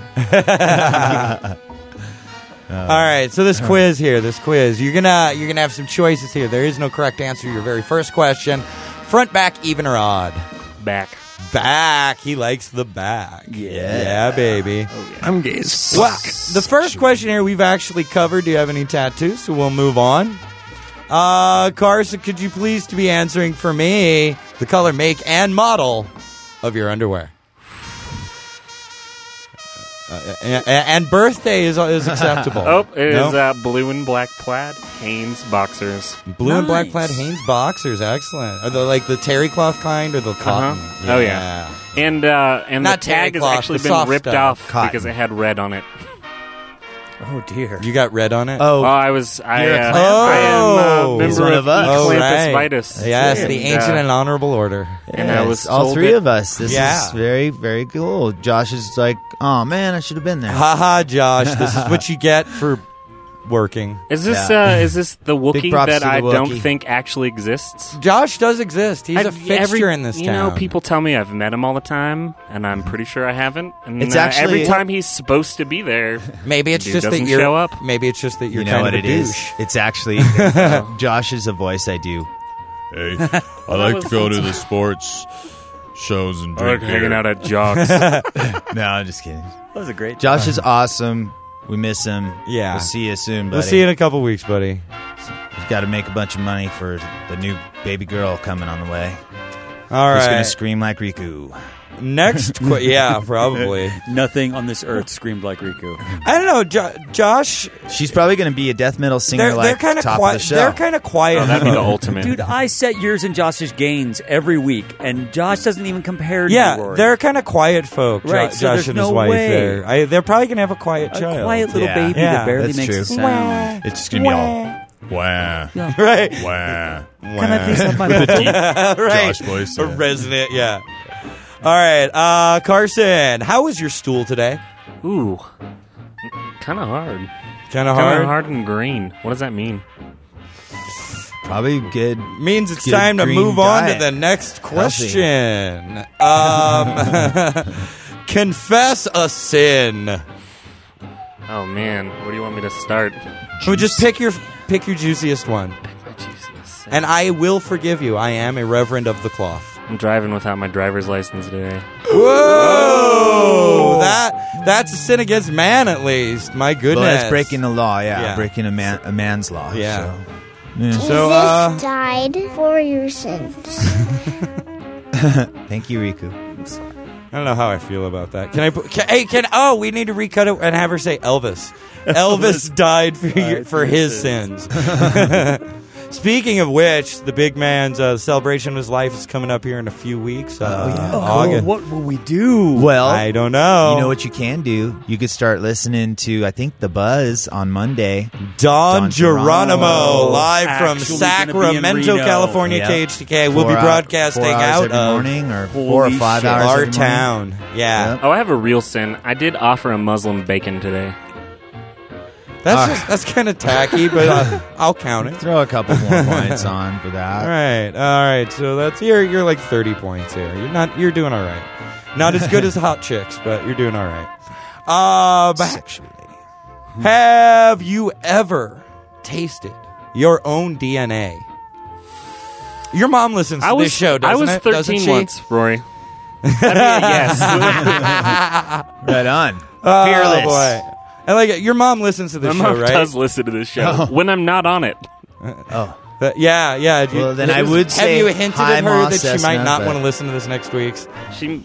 All right, so this quiz, you're gonna have some choices here. There is no correct answer to your very first question. Front, back, even or odd? Back. He likes the back. Yeah, baby. Oh, yeah. I'm gay as Well, the first question here we've actually covered. Do you have any tattoos? So we'll move on. Carson, could you please be answering for me the color, make, and model of your underwear? And birthday is acceptable. It is blue and black plaid Hanes boxers. Blue and black plaid Hanes boxers, excellent. Are they like the terry cloth kind or the cotton? Oh yeah. And Not the tag terry cloth, has actually the been soft ripped stuff. off Cotton. because it had red on it. Oh dear. You got red on it? Oh, I am a member one of of us. Eclampus Vitus. Yes, And, the ancient and honorable order. And I was all told 3 that- of us. This is very, very cool. Josh is like, oh man, I should have been there. Haha, Josh, this is what you get for working. Is this the Wookiee props that to the I don't Wookiee. think actually exists? Josh does exist. He's a fixture in this town. You know, people tell me I've met him all the time, and I'm pretty sure I haven't. And It's actually- every time he's supposed to be there, Maybe it's dude just that doesn't you're show up. Maybe it's just that you're You know kind what of a it is? douche. It's actually Josh is a voice I do. Hey, I like to go to the sports shows and I like drink hanging beer. out at Jocks. No, I'm just kidding. That was a great. Josh is awesome. We miss him. Yeah. We'll see you soon, buddy. We'll see you in a couple weeks, buddy. We've got to make a bunch of money for the new baby girl coming on the way. All Who's right. going to scream like Riku? Next, yeah, probably. Nothing on this earth screamed like Riku. I don't know, Josh. She's probably going to be a death metal singer They're like kind of top quiet. of the show. They're kind of quiet. Oh, that'd be the ultimate. Dude, I set yours and Josh's gains every week, and Josh doesn't even compare to Yeah, Rory. they're kind of quiet folk. Right, so Josh there's and his no wife. way. They're probably gonna have a quiet child. A quiet little Yeah. baby Yeah, that barely that's makes true. a sound. It's just going to be all... Wah. Right. Wah. Can I please have my multi? Right. Josh voice. A resonant. Yeah. All right, Carson. How was your stool today? Ooh, kind of hard. Kind of Kind hard. of hard and green. What does that mean? Probably good. Means it's Good time to green move on to diet. the next question. Confess a sin. Oh man, where do you want me to start? So just pick your juiciest one, My juiciest. and I will forgive you. I am a reverend of the cloth. I'm driving without my driver's license today. Whoa! That's a sin against man, at least. My goodness. Well, that's breaking the law, Yeah. Breaking a man's law. Yeah. So. Jesus So, died for your sins. Thank you, Riku. I don't know how I feel about that. Oh, we need to recut it and have her say Elvis. Elvis died for his sins. Speaking of which, the big man's celebration of his life is coming up here in a few weeks. August. What will we do? Well, I don't know. You know what you can do? You could start listening to, I think, The Buzz on Monday. Don Geronimo, live from Actually gonna be in Sacramento, Reno. California, Yep. KHTK. We'll be broadcasting 4 hours out every of morning or 4 or 5 hours our every morning. town. Yeah. Yep. Oh, I have a real sin. I did offer a Muslim bacon today. That's kind of tacky, but I'll count it. Throw a couple more points on for that. All right. So that's you're like 30 points here. You're doing all right. Not as good as Hot Chicks, but you're doing all right. Sexually. Have you ever tasted your own DNA? Your mom listens to this show, doesn't I was it? Doesn't 13 she? once, Rory. Yes. Right on. Fearless. Boy. I like it. Your mom listens to this My show, mom right? does listen to this show when I'm not on it. Yeah. Well, then I would say have you hinted hi, at her Ma that she Cessna, might not but- want to listen to this next week's? She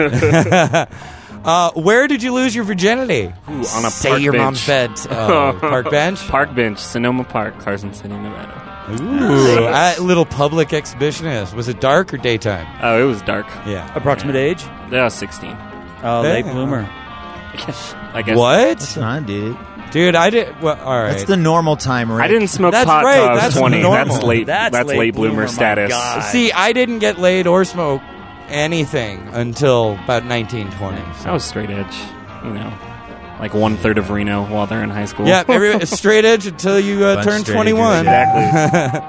Where did you lose your virginity? Ooh, on a Say park your bench. mom's bed. Park bench? Park bench, Sonoma Park, Carson City, Nevada. Ooh, little public exhibitionist. Was it dark or daytime? Oh, it was dark. Yeah. Approximate age? Yeah, I was 16. Oh, late bloomer. I guess. What? That's fine, dude. Dude, I did. Well, all right. That's the normal time, Rick. I didn't smoke That's pot right, till I was that's 20. normal. That's late. That's That's late late bloomer bloomer, my status. God. See, I didn't get laid or smoke anything until about 1920. I was straight edge. You know, like 1/3 of Reno while they're in high school. Yeah, straight edge until you turn straight 21. Exactly.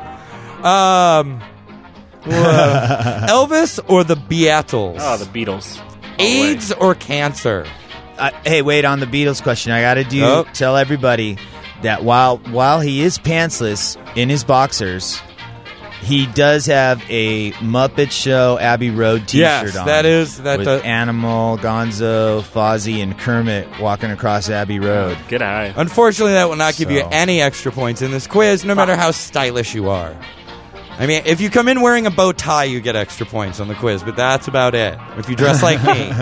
Elvis or the Beatles? Oh, the Beatles. AIDS or cancer? Hey, wait, on the Beatles question, I gotta tell everybody that while he is pantsless in his boxers, he does have a Muppet Show Abbey Road T-shirt Yes, on. that with Animal, Gonzo, Fozzie, and Kermit walking across Abbey Road. Good eye. Unfortunately, that will not give you So- any extra points in this quiz, no matter how stylish you are. I mean, if you come in wearing a bow tie, you get extra points on the quiz, but that's about it. If you dress like me.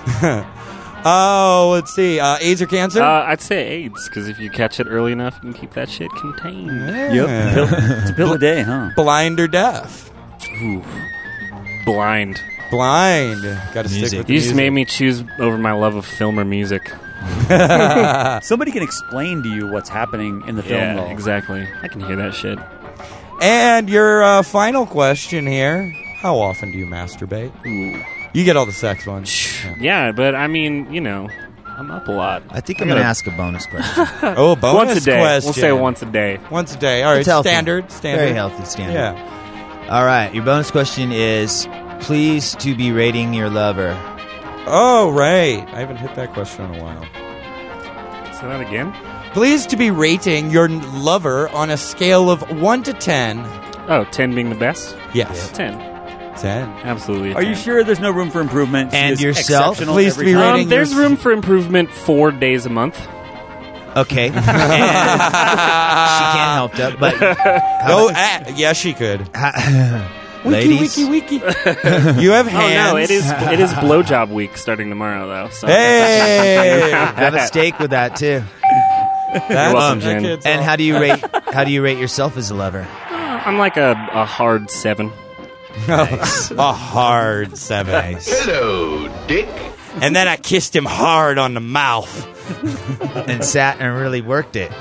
Oh, let's see. AIDS or cancer? I'd say AIDS, because if you catch it early enough, you can keep that shit contained. Yeah. It's a pill a day, huh? Blind or deaf? Ooh. Blind. Blind. Got to stick Music. with the You just music. made me choose over my love of film or music. Somebody can explain to you what's happening in the film, Yeah, though. exactly. I can hear that shit. And your final question here. How often do you masturbate? Ooh. You get all the sex ones. Yeah, but I mean, you know, I'm up a lot. I think I'm gonna ask a bonus question. Oh, bonus Once a day. question. We'll say once a day. Once a day. All right, It's healthy. standard. Very healthy standard. Yeah. All right, your bonus question is: please to be rating your lover. Oh, right. I haven't hit that question in a while. Say that again? Please to be rating your lover on a scale of 1 to 10. Oh, 10 being the best? Yes. 10. 10. Absolutely. Are you sure the's no room for improvement? She And is yourself? exceptional Please every be time. rating There's your- room for improvement 4 days a month. Okay. And she can't help that, but Yes, she could. ladies, Wiki. You have hands. Oh no, it is blowjob week starting tomorrow though. So Hey! have a steak with that too. That's welcome, that Jen. kid's And all- how do you rate yourself as a lover? I'm like a hard 7. a hard 7. Hello, Dick. And then I kissed him hard on the mouth. And sat and really worked it.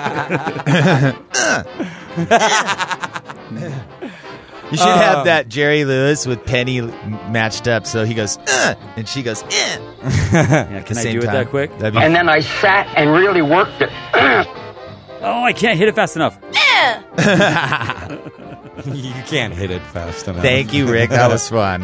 You should have that Jerry Lewis with Penny matched up, so he goes, and she goes, Yeah, at the can I same do it time. that quick? That'd be And then I sat and really worked it. Oh, I can't hit it fast enough. You can't hit it fast enough. Thank you, Rick. That was fun.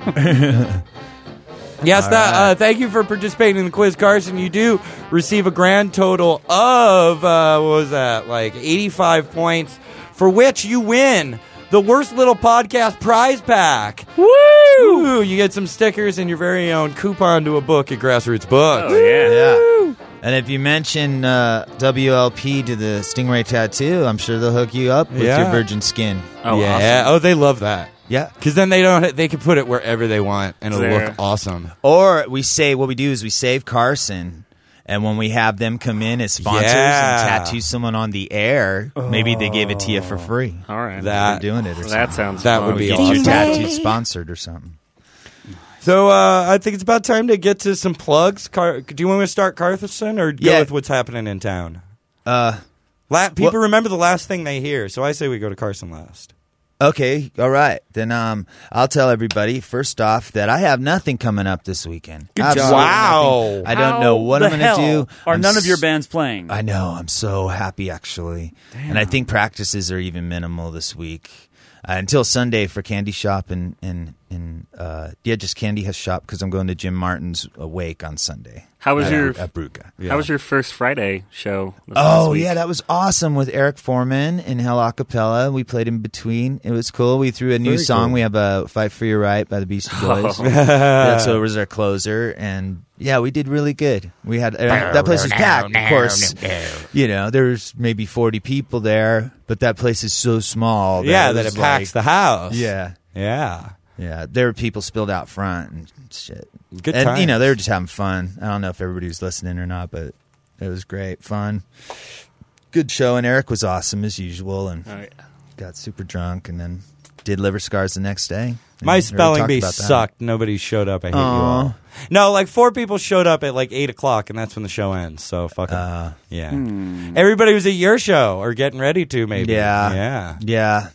Yes, thank you for participating in the quiz, Carson. You do receive a grand total of, what was that, like 85 points, for which you win the Worst Little Podcast prize pack. Woo! You get some stickers and your very own coupon to a book at Grassroots Books. Oh yeah. Yeah. And if you mention WLP to the Stingray tattoo, I'm sure they'll hook you up with your virgin skin. Oh, yeah. awesome. Oh, they love that. Yeah. Because then they can put it wherever they want, and it'll look awesome. Or what we do is we save Carson, and when we have them come in as sponsors and tattoo someone on the air, maybe they give it to you for free. All right. They're doing it or something. That sounds That fun. would be Get awesome. your tattoo sponsored or something. So I think it's about time to get to some plugs. Do you want me to start Carthagena or go with what's happening in town? People remember the last thing they hear, so I say we go to Carson last. Okay, all right. Then I'll tell everybody, first off, that I have nothing coming up this weekend. Good job. Wow. I don't know what I'm going to do. Are none of your bands playing? I know. I'm so happy, actually. Damn. And I think practices are even minimal this week. Until Sunday for Candy Shop just Candy Shop because I'm going to Jim Martin's wake on Sunday. How was at Bruca? How was your first Friday show? That was awesome with Eric Foreman in Hell Acapella. We played in between. It was cool. We threw a new song. Cool. We have a Fight for Your Right by the Beastie Boys. So it was our closer, and yeah, we did really good. We had that place was packed. Of course, there's maybe 40 people there, but that place is so small. That it packs the house. Yeah. There were people spilled out front and shit. Good times. And they were just having fun. I don't know if everybody was listening or not, but it was great, fun, good show. And Eric was awesome as usual, and got super drunk, and then did Liver Scars the next day. My spelling bee sucked. Nobody showed up. I hate you all. No, like 4 people showed up at like 8 o'clock, and that's when the show ends. So fuck it. Everybody was at your show or getting ready to, maybe. Yeah.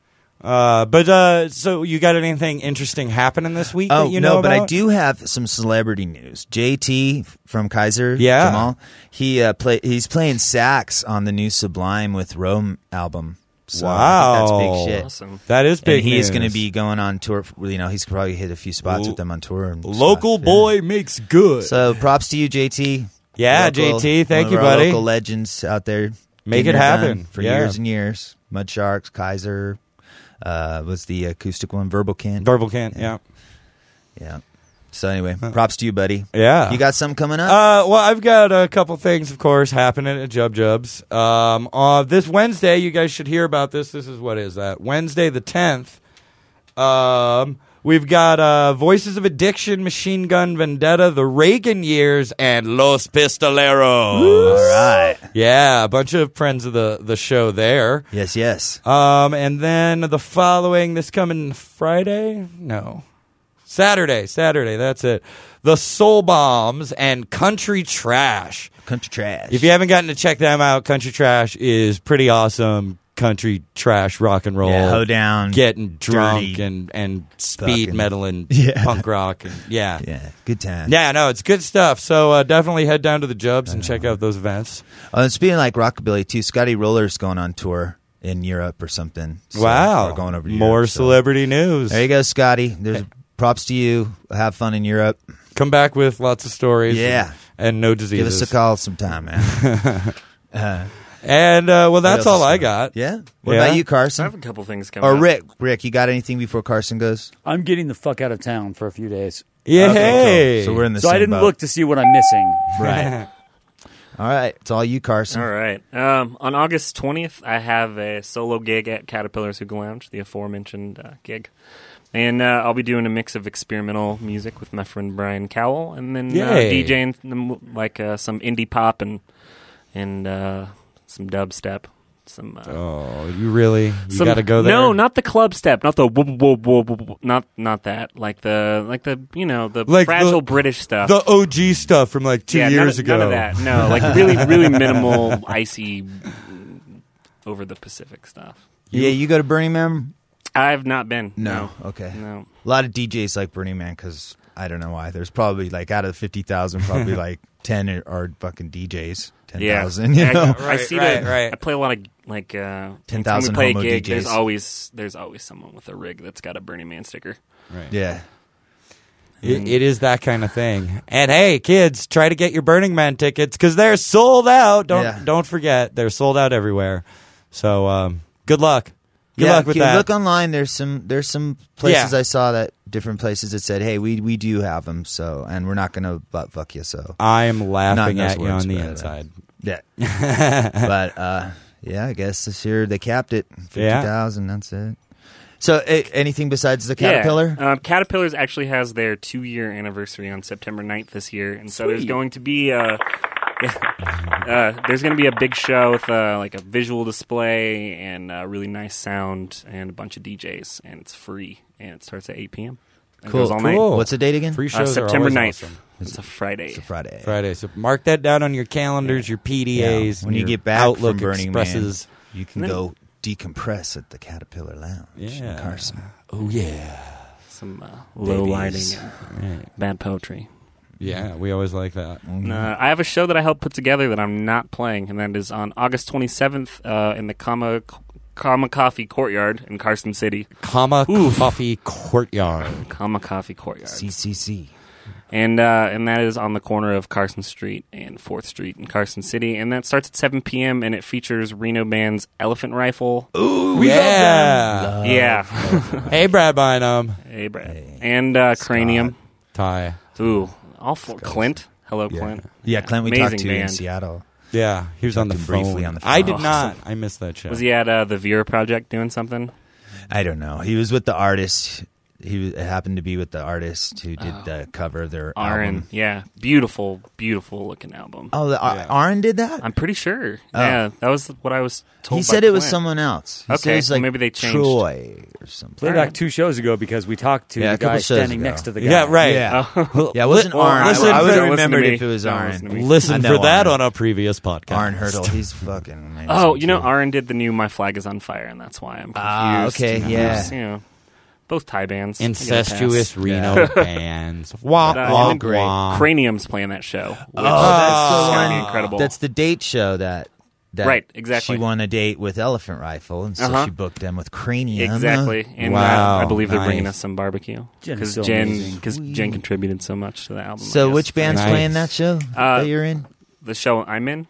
So you got anything interesting happening this week that you know about? But I do have some celebrity news. JT from Kaiser Jamal, he's playing sax on the new Sublime with Rome album. So wow, that's big shit. Awesome. That is big. And he's going to be going on tour. He's probably hit a few spots with them on tour. And local boy makes good. So props to you, JT. Yeah, JT. Thank you, buddy. Local legends out there. Make it happen for years and years. Mud Sharks, Kaiser. Was the acoustic one Verbal Can? Yeah. So anyway, props to you, buddy. Yeah. You got something coming up? Well, I've got a couple things, of course, happening at Jub Jubs. This Wednesday, you guys should hear about this. This is, what is that? Wednesday the 10th. We've got Voices of Addiction, Machine Gun Vendetta, The Reagan Years, and Los Pistoleros. All right. Yeah, a bunch of friends of the show there. Yes. And then the following, this coming Friday? No. Saturday, that's it. The Soul Bombs and Country Trash. If you haven't gotten to check them out, Country Trash is pretty awesome. Country trash, rock and roll, hoedown, getting drunk, dirty, and speed metal and punk rock, and good time. Yeah, no, it's good stuff. So definitely head down to the Jubs and check out those events. And speaking of like rockabilly too, Scotty Roller's going on tour in Europe or something. So wow, we're going over to more Europe, celebrity news. There you go, Scotty. There's props to you. Have fun in Europe. Come back with lots of stories. Yeah, and no diseases. Give us a call sometime, man. And that's all I got. Yeah. What about you, Carson? I have a couple things coming up. Or Rick, you got anything before Carson goes? I'm getting the fuck out of town for a few days. Yeah. Okay, cool. So we're in the same I didn't boat. look to see what I'm missing. Right. All right. It's all you, Carson. All right. On August 20th, I have a solo gig at Caterpillar's Hookah Lounge, the aforementioned gig. And I'll be doing a mix of experimental music with my friend Brian Cowell, and then DJing some indie pop and some dubstep. You got to go there? No, not the club step, not the not that. Like the fragile British stuff, the OG stuff from like 2 years ago. None of that. No, like really minimal, icy, over the Pacific stuff. You go to Burning Man? I have not been. No. Okay. No. A lot of DJs like Burning Man because I don't know why. There's probably like out of 50,000, probably like 10 are fucking DJs. 10,000. You know? I see that. Right. I play a lot of 10,000 play a homo gig. DJs. There's always someone with a rig that's got a Burning Man sticker. Right. Yeah. It is that kind of thing. And hey, kids, try to get your Burning Man tickets because they're sold out. Don't forget, they're sold out everywhere. So good luck. Good luck with that. Look online. There's some places I saw that different places that said, "Hey, we do have them, so and we're not going to butt fuck you." So I'm laughing Not at those you words, on the but, inside. Yeah, but yeah, I guess this year they capped it 50,000. That's it. So anything besides the Caterpillar? Yeah. Caterpillars actually has their 2-year anniversary on September 9th this year, and so there's going to be a big show with like a visual display and really nice sound and a bunch of DJs, and it's free, and it starts at 8 p.m. It Cool. goes all night. What's the date again? Free shows September are 9th. always awesome. It's a Friday. It's a Friday. Friday. So mark that down on your calendars, your PDAs. When you your get back Outlook from Burning Expresses. Man, you can go decompress at the Caterpillar Lounge in Carson. Oh, yeah. Some low lighting, Right. bad poetry. Yeah, we always like that. I have a show that I helped put together that I'm not playing, and that is on August 27th in the Kama Coffee Courtyard in Carson City. Coffee Courtyard. Kama Coffee Courtyard. CCC. And that is on the corner of Carson Street and 4th Street in Carson City. And that starts at 7 p.m. and it features Reno band's Elephant Rifle. Ooh, we love them. Yeah. Hey, Brad Bynum. Hey, Brad. And Cranium. Ty. Ooh, all four. Clint. Hello, Clint. Yeah, Clint we Amazing talked to band. in Seattle. Yeah, he was on the Talked phone. briefly on the phone. I did not. I missed that show. Was he at the Vera Project doing something? I don't know. He was with the artist. He happened to be with the artist who did the cover of their Aaron, album. yeah. Beautiful, beautiful looking album. Oh, Aaron did that? I'm pretty sure. Oh. Yeah, that was what I was told. He by said it was Clint. someone else. He said Okay, it was like maybe they changed. Troy or something. Playback 2 shows ago because we talked to Yeah, a the couple guy shows standing ago. next to the guy. Yeah, right. Yeah, yeah. It wasn't Well, Aaron. listen I would for- have remembered listen to if it was me. Aaron. Listen to me. Listen I for know that Aaron. on a previous podcast. Aaron Hurdle. He's fucking amazing. Oh, you know, too. Aaron did the new "My Flag Is on Fire," and that's why I'm confused. Ah, okay, You know, yeah. just, you know, both Thai bands. I get a Incestuous pass. Reno bands. Wah, But, wah, and then wah. Cranium's playing that show. Which Oh, that's the is gonna be one. incredible. That's the date show that Right, exactly. She won a date with Elephant Rifle, and so Uh-huh. she booked them with Cranium. Exactly, and Wow, I believe they're bringing nice. us some barbecue Jen because is so amazing. Jen contributed so much to the album. So, I guess. which band's Nice. playing that show that you're in? The show I'm in.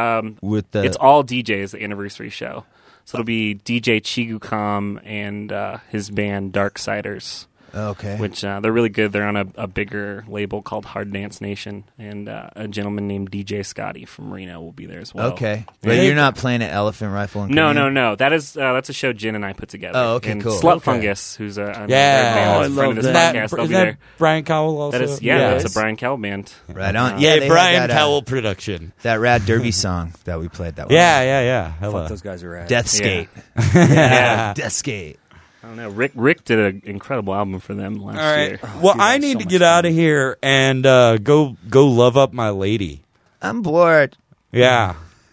With the It's all DJs, the anniversary show. So it'll be DJ Chigukam and his band Darksiders. Okay. Which they're really good. They're on a bigger label called Hard Dance Nation, and a gentleman named DJ Scotty from Reno will be there as well. Okay, but you're not playing at Elephant Rifle. And No. That's a show Jen and I put together. Oh, okay, and cool. Slut Okay. Fungus, who's a Yeah. band that's Oh, I a friend love of this that. podcast. They'll Is be that there. Brian Cowell also? That is, that's a Brian Cowell band. Right on. Yeah, they had Brian that, Cowell production. that Rad Derby song that we played. That Yeah. Hello. Fuck, those guys are rad. Death Skate. Yeah. Death Skate. I don't know. Rick did an incredible album for them last All right. year. Well, Dude, I that's need so to much get fun. out of here and go love up my lady. I'm bored. Yeah.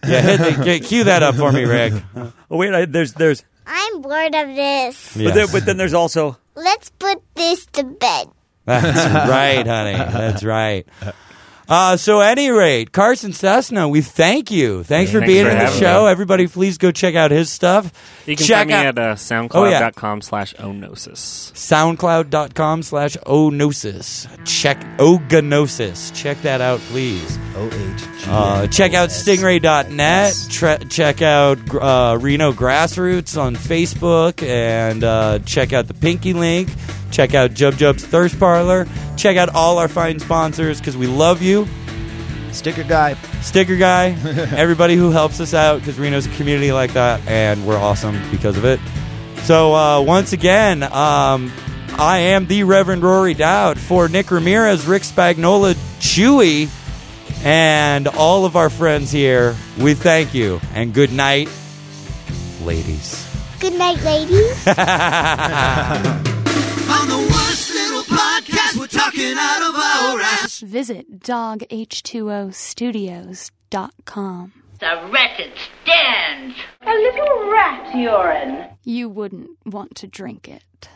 Cue that up for me, Rick. Oh wait, there's. I'm bored of this. Yes. But then there's also. Let's put this to bed. That's right, honey. That's right. So, at any rate, Carson Cessna, we thank you. Thanks for Thanks being for in the having show. me. Everybody, please go check out his stuff. You can check find me out at soundcloud.com/onosis. SoundCloud.com/Onosis. Check Oganosis. Check that out, please. OHG. Check out Stingray.net. Check out Reno Grassroots on Facebook. And check out the Pinky Link. Check out Jub Jub's Thirst Parlor. Check out all our fine sponsors because we love you. Sticker Guy. Everybody who helps us out because Reno's a community like that, and we're awesome because of it. So once again, I am the Reverend Rory Dowd for Nick Ramirez, Rick Spagnola, Chewy, and all of our friends here. We thank you and good night, ladies. Good night, ladies. On the worst little podcast, we're talking out of our ass. Visit dogh2ostudios.com. The record stands. A little rat urine. You wouldn't want to drink it.